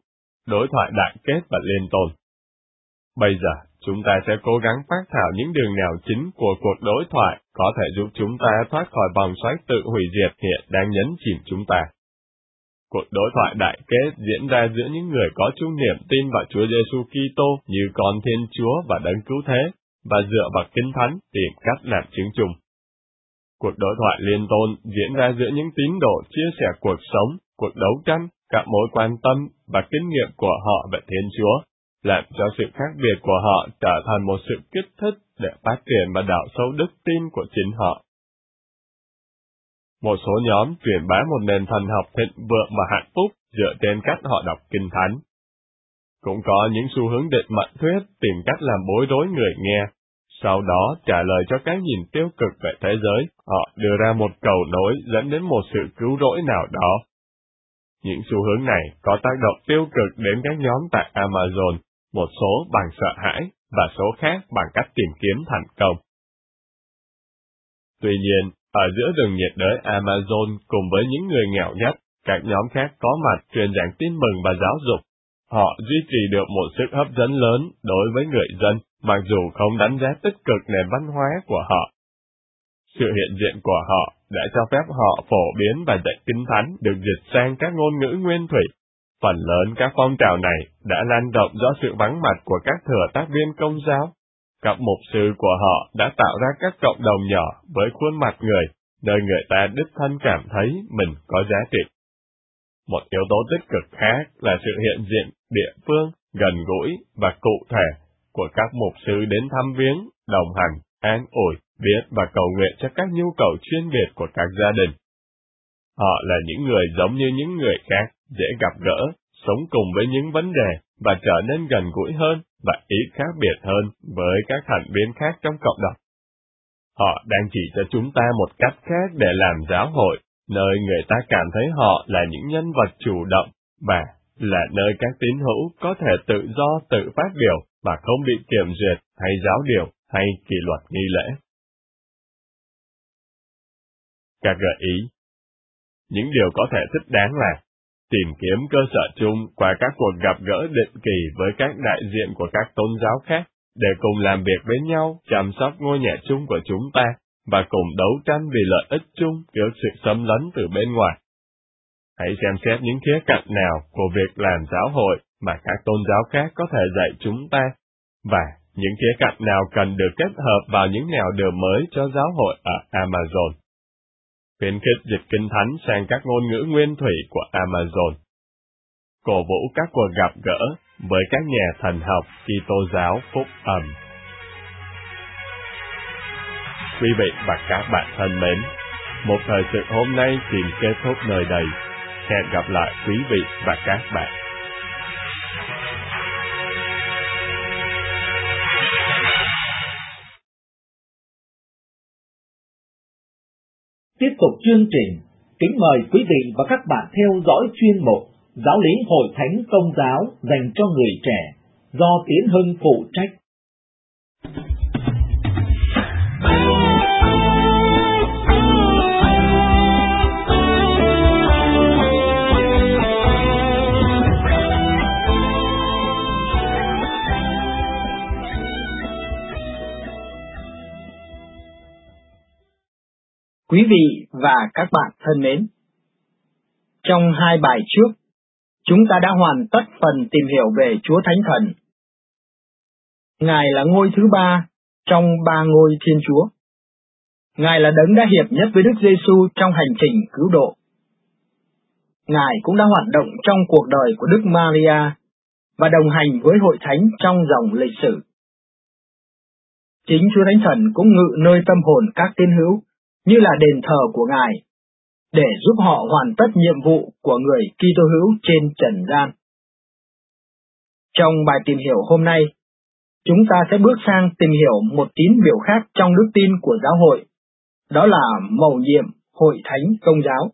đối thoại đại kết và liên tôn. Bây giờ, chúng ta sẽ cố gắng phác thảo những đường nào chính của cuộc đối thoại có thể giúp chúng ta thoát khỏi vòng xoáy tự hủy diệt hiện đang nhấn chìm chúng ta. Cuộc đối thoại đại kết diễn ra giữa những người có chung niềm tin vào Chúa Giêsu Kitô như con Thiên Chúa và Đấng Cứu Thế, và dựa vào Kinh Thánh tìm cách làm chứng chung. Cuộc đối thoại liên tôn diễn ra giữa những tín đồ chia sẻ cuộc sống, cuộc đấu tranh, các mối quan tâm và kinh nghiệm của họ về Thiên Chúa, làm cho sự khác biệt của họ trở thành một sự kích thích để phát triển và đào sâu đức tin của chính họ. Một số nhóm truyền bá một nền thần học thịnh vượng và hạnh phúc dựa trên cách họ đọc Kinh Thánh. Cũng có những xu hướng định mệnh thuyết tìm cách làm bối rối người nghe, sau đó trả lời cho cái nhìn tiêu cực về thế giới, họ đưa ra một cầu nối dẫn đến một sự cứu rỗi nào đó. Những xu hướng này có tác động tiêu cực đến các nhóm tại Amazon, một số bằng sợ hãi và số khác bằng cách tìm kiếm thành công. Tuy nhiên, ở giữa rừng nhiệt đới Amazon cùng với những người nghèo nhất, các nhóm khác có mặt truyền giảng tin mừng và giáo dục. Họ duy trì được một sức hấp dẫn lớn đối với người dân, mặc dù không đánh giá tích cực nền văn hóa của họ. Sự hiện diện của họ đã cho phép họ phổ biến và dạy Kinh Thánh được dịch sang các ngôn ngữ nguyên thủy. Phần lớn các phong trào này đã lan rộng do sự vắng mặt của các thừa tác viên Công giáo. Các mục sư của họ đã tạo ra các cộng đồng nhỏ với khuôn mặt người, nơi người ta đích thân cảm thấy mình có giá trị. Một yếu tố tích cực khác là sự hiện diện địa phương, gần gũi và cụ thể của các mục sư đến thăm viếng, đồng hành, an ủi, biết và cầu nguyện cho các nhu cầu chuyên biệt của các gia đình. Họ là những người giống như những người khác, dễ gặp gỡ, sống cùng với những vấn đề và trở nên gần gũi hơn và ít khác biệt hơn với các thành viên khác trong cộng đồng. Họ đang chỉ cho chúng ta một cách khác để làm giáo hội, nơi người ta cảm thấy họ là những nhân vật chủ động và là nơi các tín hữu có thể tự do tự phát biểu mà không bị kiểm duyệt hay giáo điều hay kỷ luật nghi lễ. Các gợi ý. Những điều có thể thích đáng là tìm kiếm cơ sở chung qua các cuộc gặp gỡ định kỳ với các đại diện của các tôn giáo khác để cùng làm việc với nhau chăm sóc ngôi nhà chung của chúng ta và cùng đấu tranh vì lợi ích chung trước sự xâm lấn từ bên ngoài. Hãy xem xét những khía cạnh nào của việc làm giáo hội mà các tôn giáo khác có thể dạy chúng ta, và những khía cạnh nào cần được kết hợp vào những nẻo đường mới cho giáo hội ở Amazon. Khuyến khích dịch Kinh Thánh sang các ngôn ngữ nguyên thủy của Amazon. Cổ vũ các cuộc gặp gỡ với các nhà thần học Kitô giáo phúc âm. Quý vị và các bạn thân mến, một thời sự hôm nay xin kết thúc nơi đây. Hẹn gặp lại quý vị và các bạn. Tiếp tục chương trình, kính mời quý vị và các bạn theo dõi chuyên mục Giáo lý Hội Thánh Công giáo dành cho người trẻ do Tiến Hưng phụ trách. Quý vị và các bạn thân mến, trong hai bài trước, chúng ta đã hoàn tất phần tìm hiểu về Chúa Thánh Thần. Ngài là ngôi thứ ba trong ba ngôi Thiên Chúa. Ngài là đấng đã hiệp nhất với Đức Giêsu trong hành trình cứu độ. Ngài cũng đã hoạt động trong cuộc đời của Đức Maria và đồng hành với Hội Thánh trong dòng lịch sử. Chính Chúa Thánh Thần cũng ngự nơi tâm hồn các tín hữu như là đền thờ của Ngài, để giúp họ hoàn tất nhiệm vụ của người Kitô hữu trên trần gian. Trong bài tìm hiểu hôm nay, chúng ta sẽ bước sang tìm hiểu một tín biểu khác trong đức tin của giáo hội, đó là mầu nhiệm Hội Thánh Công giáo.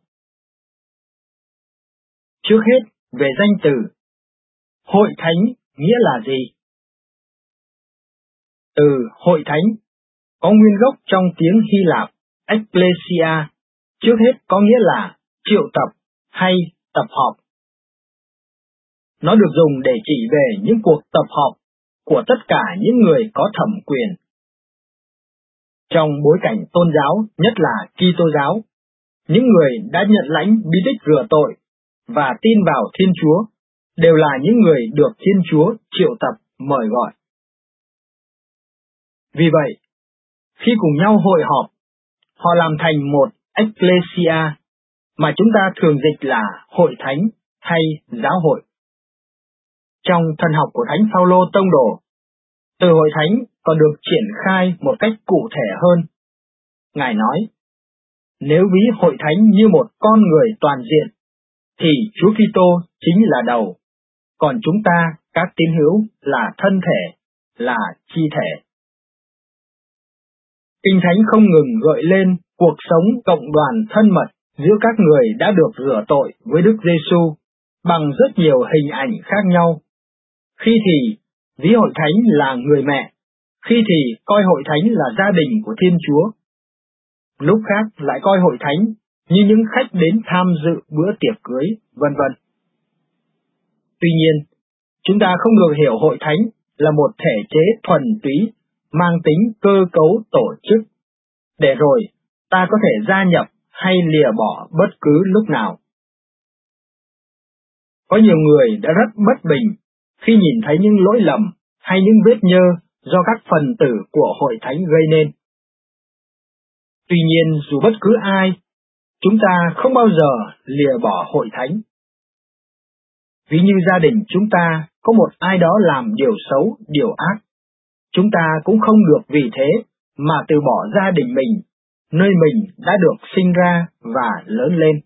Trước hết, về danh từ, Hội Thánh nghĩa là gì? Từ Hội Thánh có nguyên gốc trong tiếng Hy Lạp Ecclesia, trước hết có nghĩa là triệu tập hay tập họp. Nó được dùng để chỉ về những cuộc tập họp của tất cả những người có thẩm quyền. Trong bối cảnh tôn giáo, nhất là Kitô giáo, những người đã nhận lãnh bí tích rửa tội và tin vào Thiên Chúa đều là những người được Thiên Chúa triệu tập mời gọi. Vì vậy, khi cùng nhau hội họp, họ làm thành một ecclesia mà chúng ta thường dịch là hội thánh hay giáo hội. Trong thần học của Thánh Phaolô Tông đồ, từ hội thánh còn được triển khai một cách cụ thể hơn. Ngài nói, nếu ví hội thánh như một con người toàn diện, thì Chúa Kitô chính là đầu, còn chúng ta, các tín hữu, là thân thể, là chi thể. Kinh Thánh không ngừng gợi lên cuộc sống cộng đoàn thân mật giữa các người đã được rửa tội với Đức Giêsu bằng rất nhiều hình ảnh khác nhau. Khi thì ví hội thánh là người mẹ, khi thì coi hội thánh là gia đình của Thiên Chúa. Lúc khác lại coi hội thánh như những khách đến tham dự bữa tiệc cưới, vân vân. Tuy nhiên, chúng ta không được hiểu hội thánh là một thể chế thuần túy, mang tính cơ cấu tổ chức, để rồi ta có thể gia nhập hay lìa bỏ bất cứ lúc nào. Có nhiều người đã rất bất bình khi nhìn thấy những lỗi lầm hay những vết nhơ do các phần tử của hội thánh gây nên. Tuy nhiên, dù bất cứ ai, chúng ta không bao giờ lìa bỏ hội thánh. Ví như gia đình chúng ta có một ai đó làm điều xấu, điều ác, chúng ta cũng không được vì thế mà từ bỏ gia đình mình, nơi mình đã được sinh ra và lớn lên.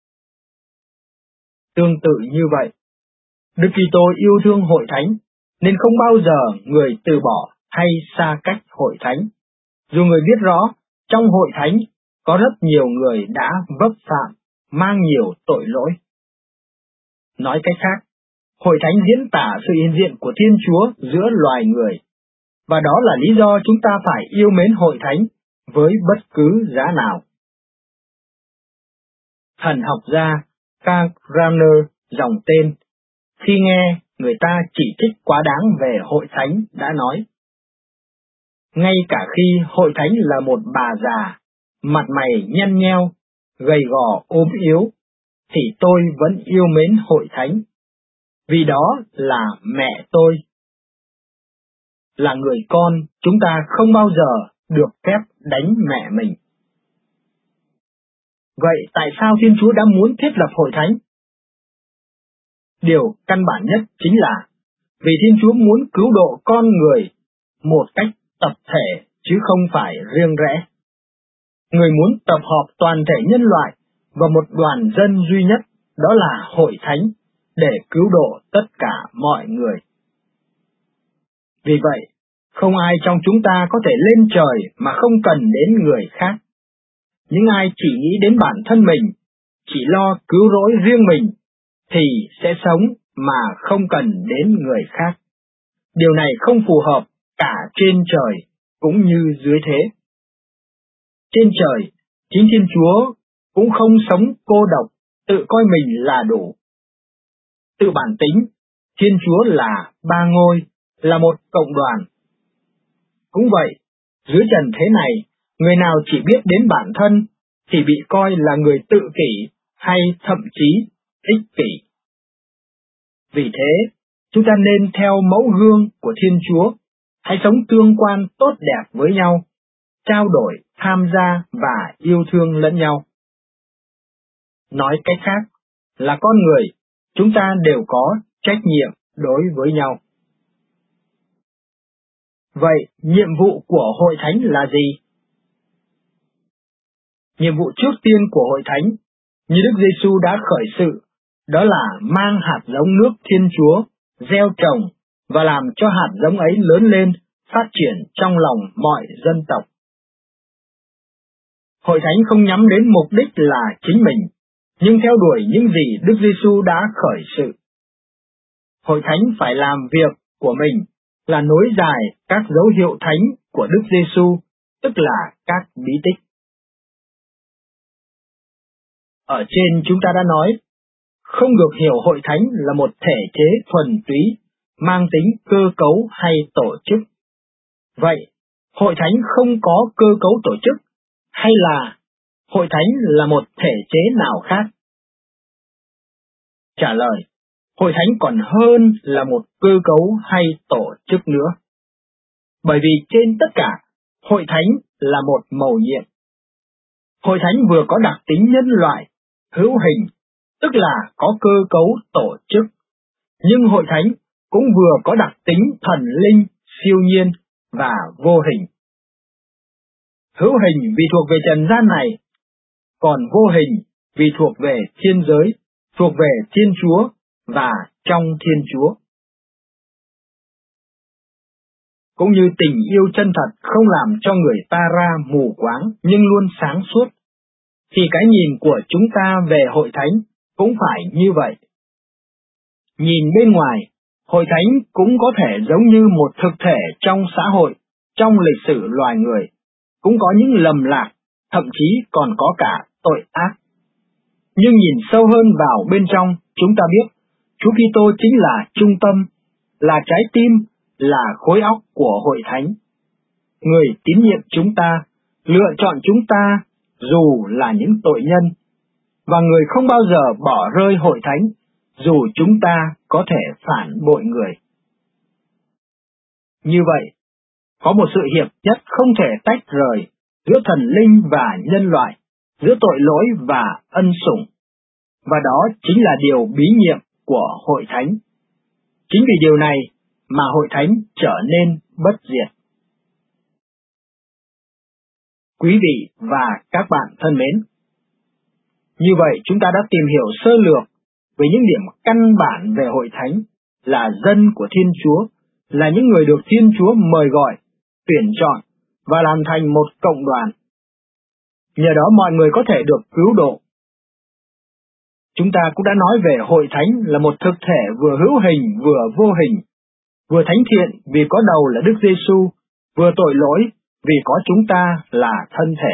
Tương tự như vậy, Đức Kitô yêu thương hội thánh, nên không bao giờ người từ bỏ hay xa cách hội thánh, dù người biết rõ trong hội thánh có rất nhiều người đã vấp phạm, mang nhiều tội lỗi. Nói cách khác, hội thánh diễn tả sự hiện diện của Thiên Chúa giữa loài người, và đó là lý do chúng ta phải yêu mến hội thánh với bất cứ giá nào. Thần học gia Karl Rahner dòng tên, khi nghe người ta chỉ trích quá đáng về hội thánh đã nói, ngay cả khi hội thánh là một bà già, mặt mày nhăn nheo, gầy gò ốm yếu, thì tôi vẫn yêu mến hội thánh, vì đó là mẹ tôi. Là người con, chúng ta không bao giờ được phép đánh mẹ mình. Vậy tại sao Thiên Chúa đã muốn thiết lập hội thánh? Điều căn bản nhất chính là vì Thiên Chúa muốn cứu độ con người một cách tập thể chứ không phải riêng rẽ. Người muốn tập hợp toàn thể nhân loại vào một đoàn dân duy nhất, đó là hội thánh, để cứu độ tất cả mọi người. Vì vậy, không ai trong chúng ta có thể lên trời mà không cần đến người khác. Những ai chỉ nghĩ đến bản thân mình, chỉ lo cứu rỗi riêng mình, thì sẽ sống mà không cần đến người khác. Điều này không phù hợp cả trên trời cũng như dưới thế. Trên trời, chính Thiên Chúa cũng không sống cô độc, tự coi mình là đủ. Tự bản tính, Thiên Chúa là ba ngôi, là một cộng đoàn. Cũng vậy, dưới trần thế này, người nào chỉ biết đến bản thân thì bị coi là người tự kỷ hay thậm chí ích kỷ. Vì thế, chúng ta nên theo mẫu gương của Thiên Chúa, hãy sống tương quan tốt đẹp với nhau, trao đổi, tham gia và yêu thương lẫn nhau. Nói cách khác, là con người, chúng ta đều có trách nhiệm đối với nhau. Vậy, nhiệm vụ của hội thánh là gì? Nhiệm vụ trước tiên của hội thánh, như Đức Giêsu đã khởi sự, đó là mang hạt giống nước Thiên Chúa, gieo trồng và làm cho hạt giống ấy lớn lên, phát triển trong lòng mọi dân tộc. Hội thánh không nhắm đến mục đích là chính mình, nhưng theo đuổi những gì Đức Giêsu đã khởi sự. Hội thánh phải làm việc của mình là nối dài các dấu hiệu thánh của Đức Giêsu, tức là các bí tích. Ở trên chúng ta đã nói, không được hiểu hội thánh là một thể chế thuần túy, mang tính cơ cấu hay tổ chức. Vậy, hội thánh không có cơ cấu tổ chức, hay là hội thánh là một thể chế nào khác? Trả lời, hội thánh còn hơn là một cơ cấu hay tổ chức nữa. Bởi vì trên tất cả, hội thánh là một mầu nhiệm. Hội thánh vừa có đặc tính nhân loại, hữu hình, tức là có cơ cấu tổ chức, nhưng hội thánh cũng vừa có đặc tính thần linh, siêu nhiên và vô hình. Hữu hình vì thuộc về trần gian này, còn vô hình vì thuộc về thiên giới, thuộc về Thiên Chúa và trong Thiên Chúa. Cũng như tình yêu chân thật không làm cho người ta ra mù quáng nhưng luôn sáng suốt, thì cái nhìn của chúng ta về hội thánh cũng phải như vậy. Nhìn bên ngoài, hội thánh cũng có thể giống như một thực thể trong xã hội, trong lịch sử loài người, cũng có những lầm lạc, thậm chí còn có cả tội ác. Nhưng nhìn sâu hơn vào bên trong, chúng ta biết Chúa Kitô chính là trung tâm, là trái tim, là khối óc của hội thánh. Người tín nhiệm chúng ta, lựa chọn chúng ta dù là những tội nhân, và người không bao giờ bỏ rơi hội thánh dù chúng ta có thể phản bội người. Như vậy, có một sự hiệp nhất không thể tách rời giữa thần linh và nhân loại, giữa tội lỗi và ân sủng, và đó chính là điều bí nhiệm của hội thánh. Chính vì điều này mà hội thánh trở nên bất diệt. Quý vị và các bạn thân mến, như vậy chúng ta đã tìm hiểu sơ lược về những điểm căn bản về hội thánh, là dân của Thiên Chúa, là những người được Thiên Chúa mời gọi, tuyển chọn và làm thành một cộng đoàn. Nhờ đó mọi người có thể được cứu độ. Chúng ta cũng đã nói về hội thánh là một thực thể vừa hữu hình vừa vô hình, vừa thánh thiện vì có đầu là Đức Giêsu, vừa tội lỗi vì có chúng ta là thân thể.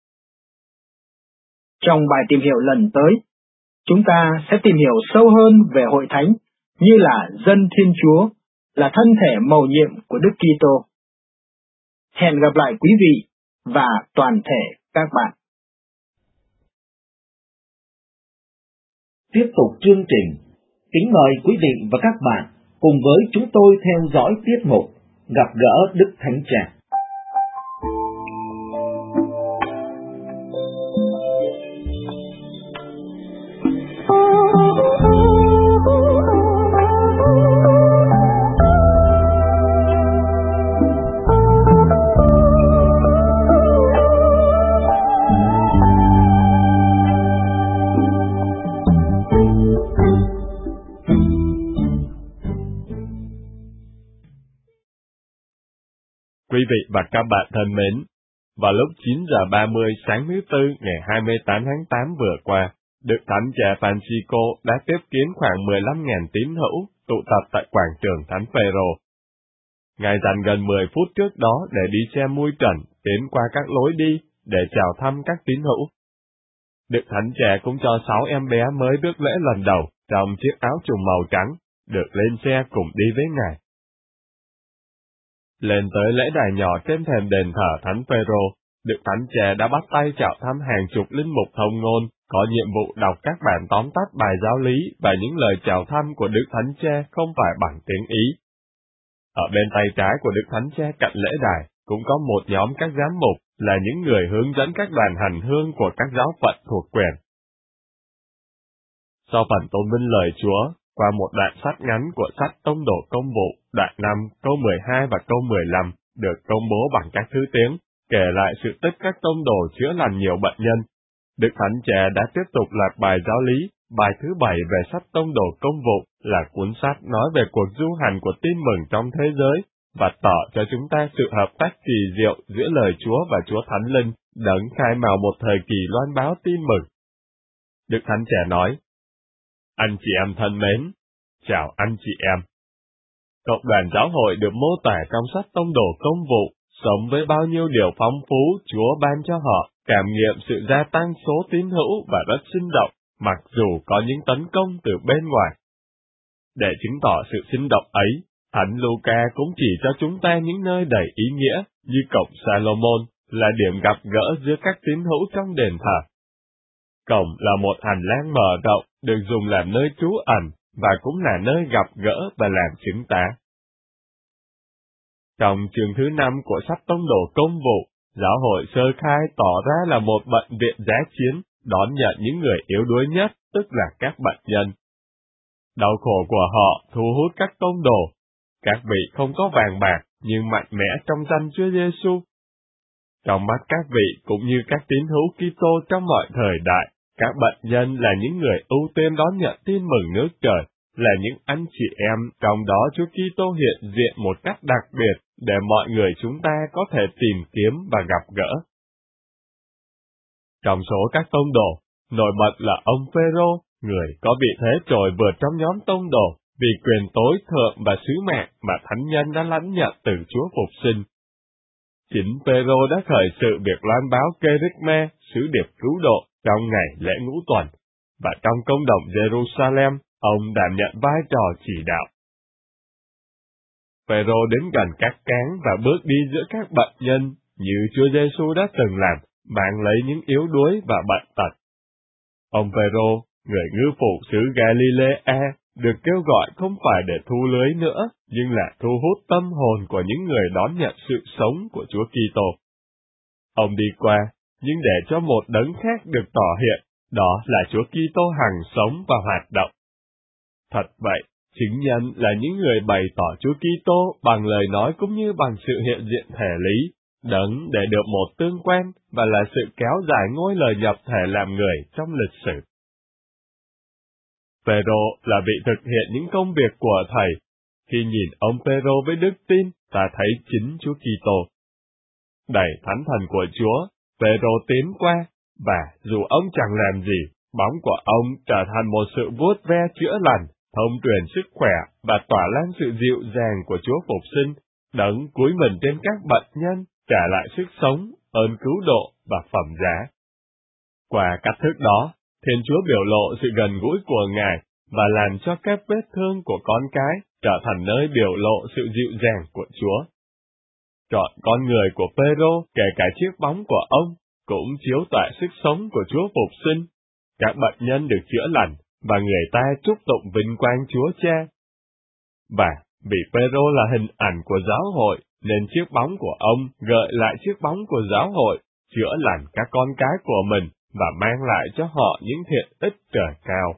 Trong bài tìm hiểu lần tới, chúng ta sẽ tìm hiểu sâu hơn về hội thánh như là dân Thiên Chúa, là thân thể mầu nhiệm của Đức Kitô. Hẹn gặp lại quý vị và toàn thể các bạn. Tiếp tục chương trình, kính mời quý vị và các bạn cùng với chúng tôi theo dõi tiết mục Gặp gỡ Đức Thánh Cha. Quý vị và các bạn thân mến, vào lúc chín giờ ba mươi sáng thứ Tư ngày hai mươi tám tháng tám vừa qua, Đức Thánh Cha Francisco đã tiếp kiến khoảng mười lăm nghìn tín hữu tụ tập tại quảng trường Thánh Phêrô. Ngài dành gần mười phút trước đó để đi xe mui trần tiến qua các lối đi để chào thăm các tín hữu. Đức Thánh Cha cũng cho sáu em bé mới bước lễ lần đầu trong chiếc áo trùng màu trắng được lên xe cùng đi với Ngài. Lên tới lễ đài nhỏ trên thềm đền thờ Thánh Phêrô, Đức Thánh Cha đã bắt tay chào thăm hàng chục linh mục thông ngôn, có nhiệm vụ đọc các bản tóm tắt bài giáo lý và những lời chào thăm của Đức Thánh Cha không phải bằng tiếng Ý. Ở bên tay trái của Đức Thánh Cha cạnh lễ đài, cũng có một nhóm các giám mục là những người hướng dẫn các đoàn hành hương của các giáo phận thuộc quyền. Sau phần tôn vinh lời Chúa, qua một đoạn sách ngắn của sách Tông đồ Công vụ, đoạn năm, câu mười hai và câu mười lăm, được công bố bằng các thứ tiếng, kể lại sự tích các tông đồ chữa lành nhiều bệnh nhân. Đức Thánh Cha đã tiếp tục loạt bài giáo lý, bài thứ bảy về sách Tông đồ Công vụ là cuốn sách nói về cuộc du hành của tin mừng trong thế giới, và tỏ cho chúng ta sự hợp tác kỳ diệu giữa lời Chúa và Chúa Thánh Linh, đấng khai mào một thời kỳ loan báo tin mừng. Đức Thánh Cha nói: Anh chị em thân mến, chào anh chị em. Cộng đoàn giáo hội được mô tả trong sách Tông đồ Công vụ, sống với bao nhiêu điều phong phú Chúa ban cho họ, cảm nghiệm sự gia tăng số tín hữu và rất sinh động, mặc dù có những tấn công từ bên ngoài. Để chứng tỏ sự sinh động ấy, Thánh Luca cũng chỉ cho chúng ta những nơi đầy ý nghĩa như cổng Salomon là điểm gặp gỡ giữa các tín hữu trong đền thờ. Cổng là một hành lang mở rộng được dùng làm nơi trú ẩn và cũng là nơi gặp gỡ và làm chứng tá. Trong chương thứ năm của sách Tông đồ Công vụ, giáo hội sơ khai tỏ ra là một bệnh viện giá chiến đón nhận những người yếu đuối nhất, tức là các bệnh nhân. Đau khổ của họ thu hút các tông đồ. Các vị không có vàng bạc nhưng mạnh mẽ trong danh Chúa Giêsu. Trong mắt các vị cũng như các tín hữu Kitô trong mọi thời đại, các bệnh nhân là những người ưu tiên đón nhận tin mừng nước trời, là những anh chị em trong đó Chúa Kitô hiện diện một cách đặc biệt để mọi người chúng ta có thể tìm kiếm và gặp gỡ. Trong số các tông đồ, nổi bật là ông Phêrô, người có vị thế trội vượt trong nhóm tông đồ vì quyền tối thượng và sứ mệnh mà thánh nhân đã lãnh nhận từ Chúa phục sinh. Chính Phêrô đã khởi sự việc loan báo Kerygme, sứ điệp cứu độ, trong ngày lễ ngũ tuần, và trong công đồng Jerusalem, ông đảm nhận vai trò chỉ đạo. Phêrô đến gần các cáng và bước đi giữa các bệnh nhân như Chúa Giêsu đã từng làm, mang lấy những yếu đuối và bệnh tật. Ông Phêrô, người ngư phụ xứ Galilea, được kêu gọi không phải để thu lưới nữa, nhưng là thu hút tâm hồn của những người đón nhận sự sống của Chúa Kitô. Ông đi qua, nhưng để cho một đấng khác được tỏ hiện, đó là Chúa Kitô hằng sống và hoạt động. Thật vậy, chứng nhân là những người bày tỏ Chúa Kitô bằng lời nói cũng như bằng sự hiện diện thể lý, đấng để được một tương quen và là sự kéo dài ngôi lời nhập thể làm người trong lịch sử. Phêrô là vị thực hiện những công việc của Thầy. Khi nhìn ông Phêrô với đức tin, ta thấy chính Chúa Kitô. Đầy thánh thần của Chúa, Phêrô tiến qua, và dù ông chẳng làm gì, bóng của ông trở thành một sự vuốt ve chữa lành, thông truyền sức khỏe và tỏa lan sự dịu dàng của Chúa phục sinh, đấng cúi mình trên các bệnh nhân, trả lại sức sống, ơn cứu độ và phẩm giá. Qua cách thức đó, Thiên Chúa biểu lộ sự gần gũi của Ngài và làm cho các vết thương của con cái trở thành nơi biểu lộ sự dịu dàng của Chúa. Chọn con người của Phêrô, kể cả chiếc bóng của ông, cũng chiếu tỏa sức sống của Chúa phục sinh. Các bệnh nhân được chữa lành, và người ta chúc tụng vinh quang Chúa Cha. Và vì Phêrô là hình ảnh của giáo hội, nên chiếc bóng của ông gợi lại chiếc bóng của giáo hội, chữa lành các con cái của mình và mang lại cho họ những thiện ích trời cao.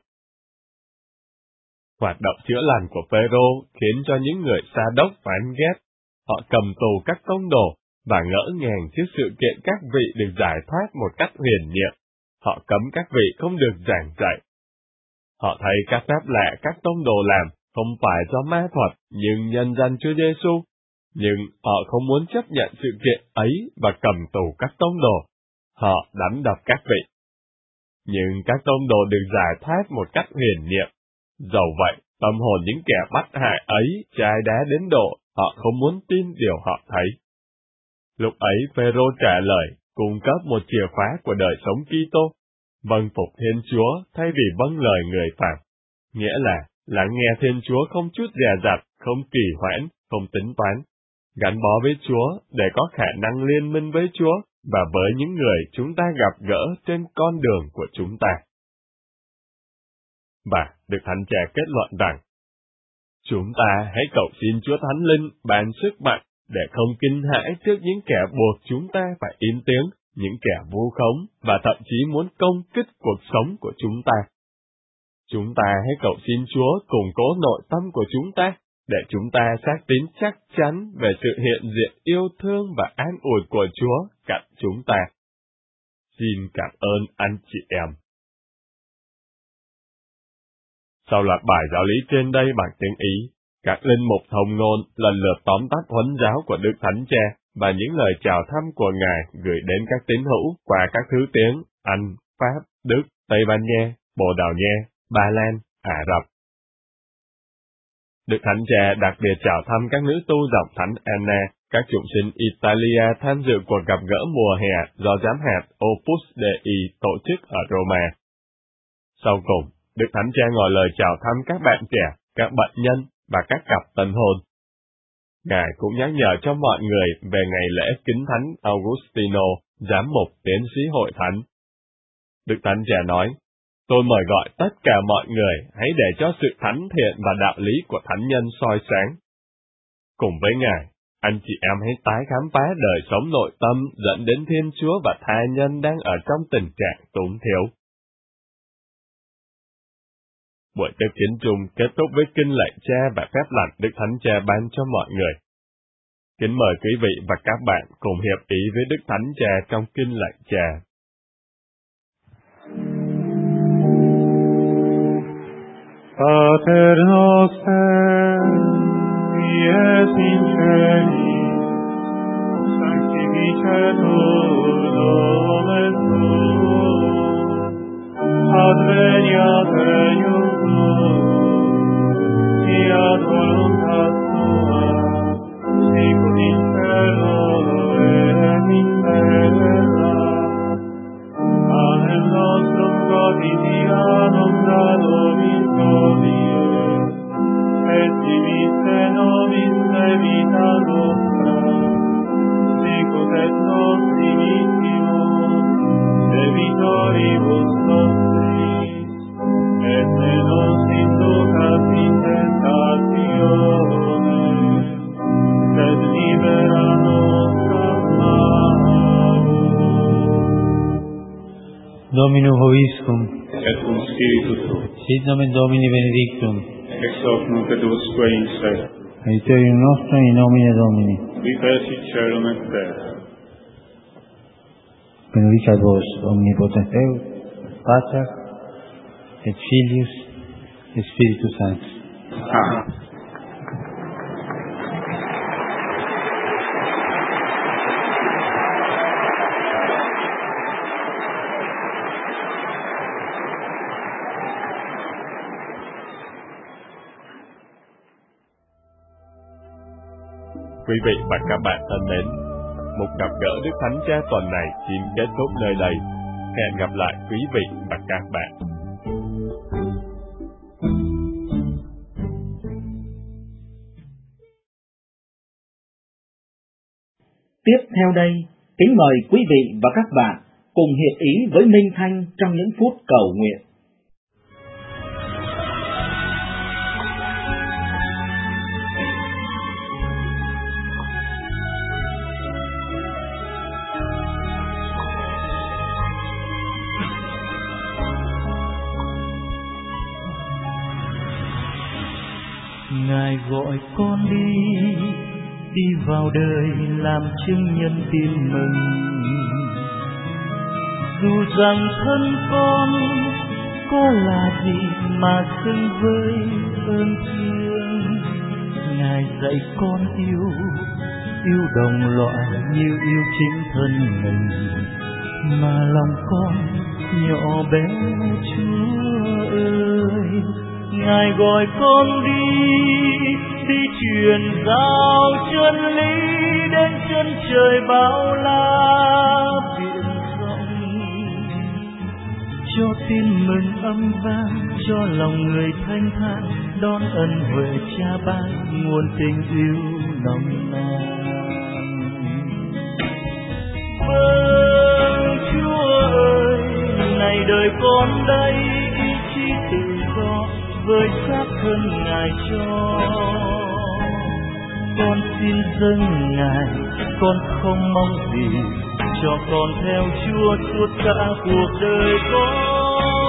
Hoạt động chữa lành của Phêrô khiến cho những người Sa Đốc phán ghét. Họ cầm tù các tông đồ và ngỡ ngàng trước sự kiện các vị được giải thoát một cách huyền nhiệm. Họ cấm các vị không được giảng dạy. Họ thấy các phép lạ các tông đồ làm không phải do ma thuật nhưng nhân danh Chúa Giêsu, nhưng họ không muốn chấp nhận sự kiện ấy và cầm tù các tông đồ. Họ đánh đập các vị. Nhưng các tông đồ được giải thoát một cách huyền nhiệm. Dầu vậy, tâm hồn những kẻ bắt hại ấy chai đá đến độ họ không muốn tin điều họ thấy. Lúc ấy Phêrô trả lời, cung cấp một chìa khóa của đời sống Kitô, vâng phục Thiên Chúa thay vì vâng lời người phàm, nghĩa là lắng nghe Thiên Chúa không chút dè dặt, không trì hoãn, không tính toán, gắn bó với Chúa để có khả năng liên minh với Chúa và với những người chúng ta gặp gỡ trên con đường của chúng ta. Và được Thánh Cha kết luận rằng, chúng ta hãy cầu xin Chúa Thánh Linh ban sức mạnh để không kinh hãi trước những kẻ buộc chúng ta phải im tiếng, những kẻ vu khống và thậm chí muốn công kích cuộc sống của chúng ta. Chúng ta hãy cầu xin Chúa củng cố nội tâm của chúng ta, để chúng ta xác tín chắc chắn về sự hiện diện yêu thương và an ủi của Chúa cạnh chúng ta. Xin cảm ơn anh chị em. Sau loạt bài giáo lý trên đây bằng tiếng Ý, các linh mục thông ngôn lần lượt tóm tắt huấn giáo của Đức Thánh Cha và những lời chào thăm của Ngài gửi đến các tín hữu qua các thứ tiếng Anh, Pháp, Đức, Tây Ban Nha, Bồ Đào Nha, Ba Lan, Ả Rập. Đức Thánh Cha đặc biệt chào thăm các nữ tu dòng Thánh Anna, các chủng sinh Italia tham dự cuộc gặp gỡ mùa hè do giám hạt Opus Dei tổ chức ở Roma. Sau cùng, Đức Thánh Cha ngỏ lời chào thăm các bạn trẻ, các bệnh nhân và các cặp tân hôn. Ngài cũng nhắc nhở cho mọi người về ngày lễ kính Thánh Augustino, giám mục tiến sĩ hội thánh. Đức Thánh Cha nói, tôi mời gọi tất cả mọi người hãy để cho sự thánh thiện và đạo lý của thánh nhân soi sáng. Cùng với Ngài, anh chị em hãy tái khám phá đời sống nội tâm dẫn đến Thiên Chúa và tha nhân đang ở trong tình trạng túng thiếu. Buổi tiếp kiến chung kết thúc với kinh lạy Cha và phép lành Đức Thánh Cha ban cho mọi người. Kính mời quý vị và các bạn cùng hiệp ý với Đức Thánh Cha trong kinh lạy Cha. Pater noster, qui es in celis, sanctificetur nomen tuum, adveniat regnum tuum, fiat voluntas tua, sicut in cielo et in terra. Panem nostrum quotidianum da nobis hodie, et dimitte nobis debita nostra, sicut et nos dimittimus debitoribus nostris, et ne nos inducas in tentationem, sed libera nos a malo. Dominum vobiscum, Et cum spiritu tuo, sit nomen Domini benedictum, ex hoc nunc et usque in seculum, aiuterium nostrum in nomine Domini, qui fecit caelum et terra. benedicat vos omnipotens Deus, Pater, et Filius, et Spiritus Sanctus. Amen. Quý vị và các bạn thân mến, một gặp gỡ Đức Thánh Cha tuần này xin kết thúc nơi đây. Hẹn gặp lại quý vị và các bạn. Tiếp theo đây, kính mời quý vị và các bạn cùng hiệp ý với Minh Thanh trong những phút cầu nguyện. Ngài gọi con đi, đi vào đời làm chứng nhân tin mừng. Dù rằng thân con có là gì mà xứng với ơn thương, Ngài dạy con yêu, yêu đồng loại như yêu chính thân mình, mà lòng con nhỏ bé Chúa ơi. Ngài gọi con đi, đi truyền giao chân lý đến chân trời bao la biển rộng, cho tin mừng âm vang, cho lòng người thanh thản đón ân huệ Cha ban nguồn tình yêu nồng nàn. Vâng Chúa ơi, này đời con đây ý chí tự do với xác thân Ngài cho. Con xin dâng Ngài, con không mong gì, cho con theo Chúa suốt cả cuộc đời con.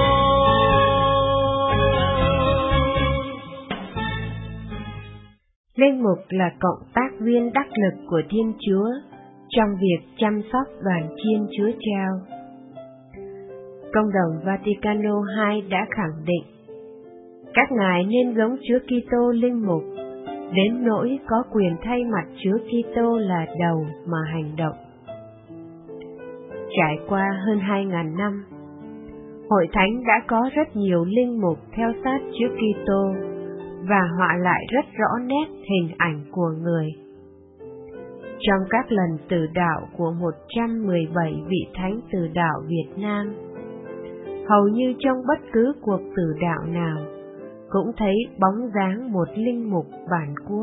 Linh mục là cộng tác viên đắc lực của Thiên Chúa trong việc chăm sóc đoàn chiên Chúa trao. Công đồng Vaticano hai đã khẳng định các ngài nên giống Chúa Kitô linh mục, đến nỗi có quyền thay mặt Chúa Kitô là đầu mà hành động. Trải qua hơn hai ngàn năm, Hội Thánh đã có rất nhiều linh mục theo sát Chúa Kitô và họa lại rất rõ nét hình ảnh của người. Trong các lần từ đạo của một trăm mười bảy vị thánh từ đạo Việt Nam, hầu như trong bất cứ cuộc tử đạo nào, cũng thấy bóng dáng một linh mục bản quốc.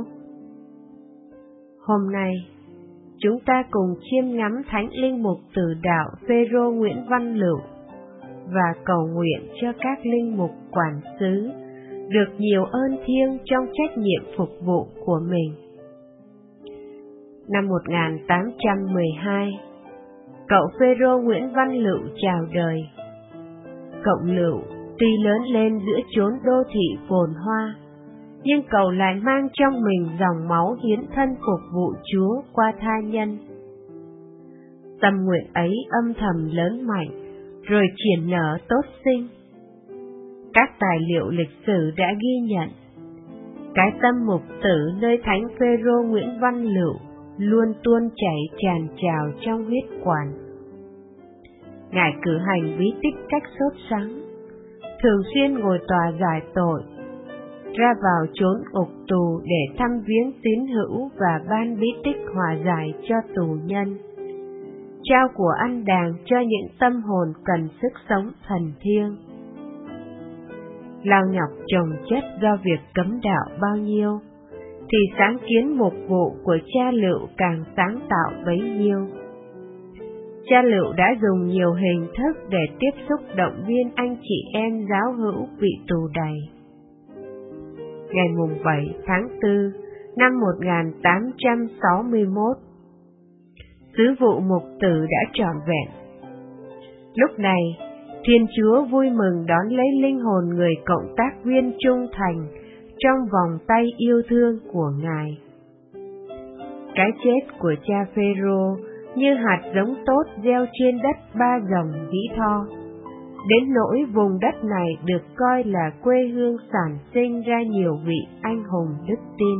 Hôm nay, chúng ta cùng chiêm ngắm thánh linh mục tử đạo Phêrô Nguyễn Văn Lựu và cầu nguyện cho các linh mục quản xứ được nhiều ơn thiêng trong trách nhiệm phục vụ của mình. Năm một nghìn tám trăm mười hai, cậu Phêrô Nguyễn Văn Lựu chào đời. Cậu Lựu tuy lớn lên giữa chốn đô thị phồn hoa, nhưng cậu lại mang trong mình dòng máu hiến thân phục vụ Chúa qua tha nhân. Tâm nguyện ấy âm thầm lớn mạnh, rồi triển nở tốt sinh. Các tài liệu lịch sử đã ghi nhận, cái tâm mục tử nơi thánh Phêrô Nguyễn Văn Lựu luôn tuôn chảy tràn trào trong huyết quản. Ngài cử hành bí tích cách sốt sắng, thường xuyên ngồi tòa giải tội, ra vào chốn ngục tù để thăm viếng tín hữu và ban bí tích hòa giải cho tù nhân, trao của ăn đàng cho những tâm hồn cần sức sống thần thiêng. Lao nhọc chồng chất do việc cấm đạo bao nhiêu, thì sáng kiến mục vụ của cha Lựu càng sáng tạo bấy nhiêu. Cha Lựu đã dùng nhiều hình thức để tiếp xúc động viên anh chị em giáo hữu bị tù đày. Ngày mùng bảy tháng tư năm một nghìn tám trăm sáu mươi mốt, sứ vụ mục tử đã trọn vẹn. Lúc này, Thiên Chúa vui mừng đón lấy linh hồn người cộng tác viên trung thành trong vòng tay yêu thương của Ngài. Cái chết của cha Phêrô như hạt giống tốt gieo trên đất ba dòng Vĩ Tho, đến nỗi vùng đất này được coi là quê hương sản sinh ra nhiều vị anh hùng đức tin.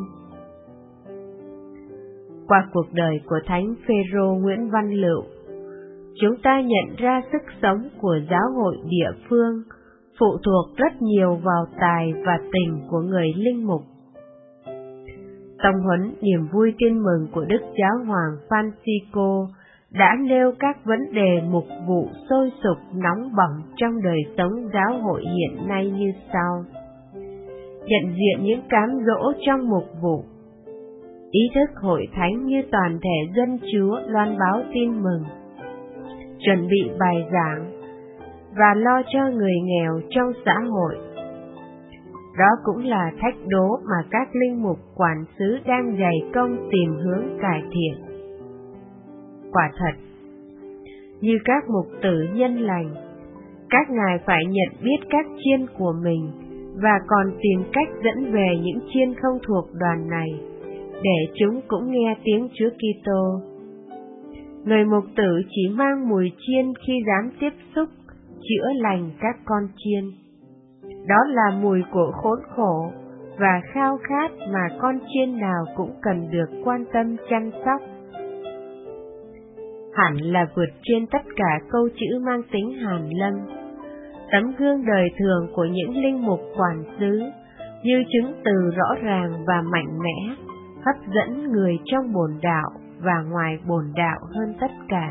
Qua cuộc đời của thánh Phêrô Nguyễn Văn Lựu, chúng ta nhận ra sức sống của giáo hội địa phương phụ thuộc rất nhiều vào tài và tình của người linh mục. Tông huấn niềm vui tin mừng của Đức Giáo hoàng Francisco đã nêu các vấn đề mục vụ sôi sục nóng bỏng trong đời sống giáo hội hiện nay như sau. Nhận diện những cám dỗ trong mục vụ, ý thức hội thánh như toàn thể dân Chúa loan báo tin mừng, chuẩn bị bài giảng và lo cho người nghèo trong xã hội. Đó cũng là thách đố mà các linh mục quản xứ đang dày công tìm hướng cải thiện. Quả thật, như các mục tử nhân lành, các ngài phải nhận biết các chiên của mình và còn tìm cách dẫn về những chiên không thuộc đoàn này, để chúng cũng nghe tiếng Chúa Kitô. Người mục tử chỉ mang mùi chiên khi dám tiếp xúc, chữa lành các con chiên. Đó là mùi của khốn khổ và khao khát mà con chiên nào cũng cần được quan tâm chăm sóc. Hẳn là vượt trên tất cả câu chữ mang tính hàn lâm, tấm gương đời thường của những linh mục quản xứ như chứng từ rõ ràng và mạnh mẽ, hấp dẫn người trong bổn đạo và ngoài bổn đạo hơn tất cả.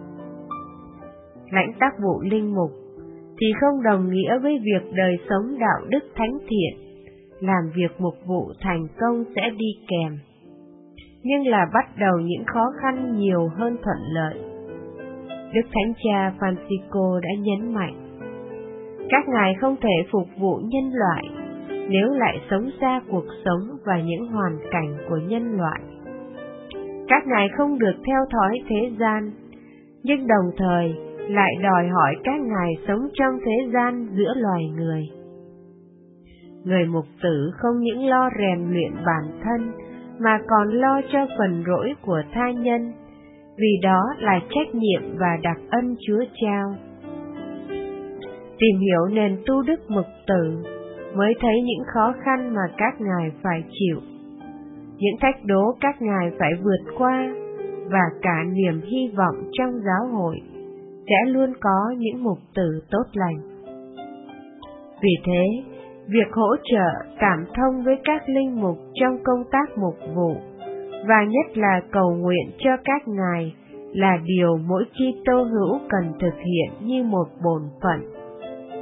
Lãnh tác vụ linh mục thì không đồng nghĩa với việc đời sống đạo đức thánh thiện, làm việc mục vụ thành công sẽ đi kèm, nhưng là bắt đầu những khó khăn nhiều hơn thuận lợi. Đức Thánh Cha Francisco đã nhấn mạnh, các ngài không thể phục vụ nhân loại nếu lại sống xa cuộc sống và những hoàn cảnh của nhân loại. Các ngài không được theo thói thế gian, nhưng đồng thời lại đòi hỏi các ngài sống trong thế gian giữa loài người. Người mục tử không những lo rèn luyện bản thân, mà còn lo cho phần rỗi của tha nhân, vì đó là trách nhiệm và đặc ân Chúa trao. Tìm hiểu nền tu đức mục tử, mới thấy những khó khăn mà các ngài phải chịu, những thách đố các ngài phải vượt qua, và cả niềm hy vọng trong giáo hội sẽ luôn có những mục tử tốt lành. Vì thế, việc hỗ trợ cảm thông với các linh mục trong công tác mục vụ, và nhất là cầu nguyện cho các ngài, là điều mỗi Kitô hữu cần thực hiện như một bổn phận,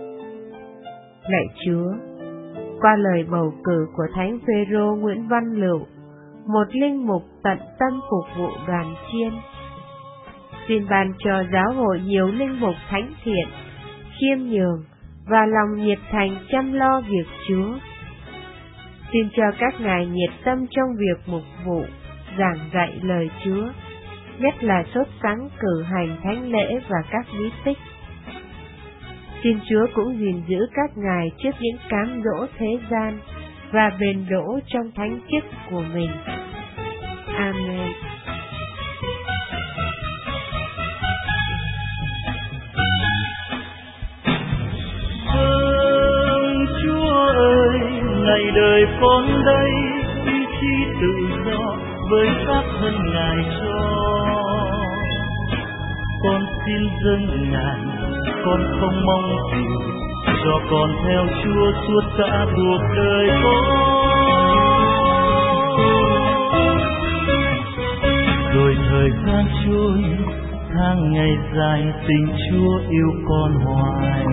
Lạy Chúa, qua lời bầu cử của Thánh Phêrô Nguyễn Văn Lựu, một linh mục tận tâm phục vụ đoàn chiên, xin ban cho giáo hội nhiều linh mục thánh thiện, khiêm nhường và lòng nhiệt thành chăm lo việc Chúa. Xin cho các ngài nhiệt tâm trong việc mục vụ, giảng dạy lời Chúa, nhất là sốt sắng cử hành thánh lễ và các bí tích. Xin Chúa cũng gìn giữ các ngài trước những cám dỗ thế gian và bền đỗ trong thánh chức của mình. Amen. Ơn Chúa ơi, ngày đời con đây, ý chí tự do với pháp thân Ngài cho. Con xin dâng Ngài, con không mong gì, cho con theo Chúa suốt cả cuộc đời con. Rồi thời gian trôi, tháng ngày dài, tình Chúa yêu con hoài.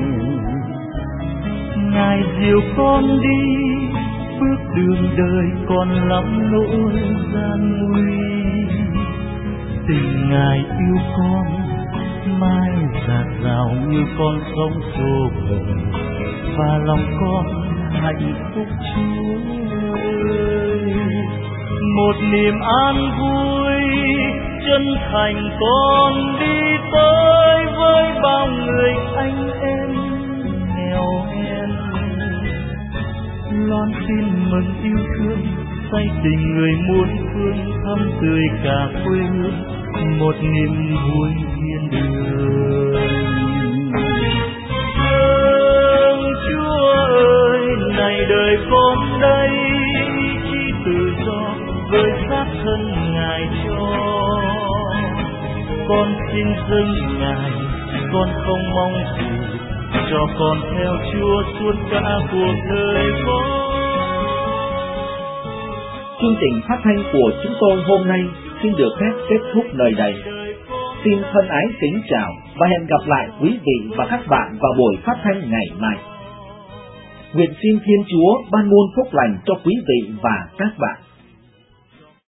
Ngài dìu con đi, bước đường đời còn lắm nỗi gian nguy. Tình Ngài yêu con mãi dạt dào như con sông xô bờ, và lòng con hạnh phúc Chúa ơi. Một niềm an vui chân thành con đi tới với bao người anh em nghèo hèn, loan tin mừng yêu thương say tình người muôn phương, thắm tươi cả quê hương, một niềm vui thiên đường. Ơn Chúa ơi, này đời con đây, chỉ tự do với xác thân Ngài cho. Con xin dâng Ngài, con không mong gì, cho con theo Chúa suốt cả cuộc đời con. Chương trình phát thanh của chúng tôi hôm nay xin được phép kết thúc nơi đây. Xin thân ái kính chào và hẹn gặp lại quý vị và các bạn vào buổi phát thanh ngày mai. Nguyện xin Thiên Chúa ban muôn phúc lành cho quý vị và các bạn.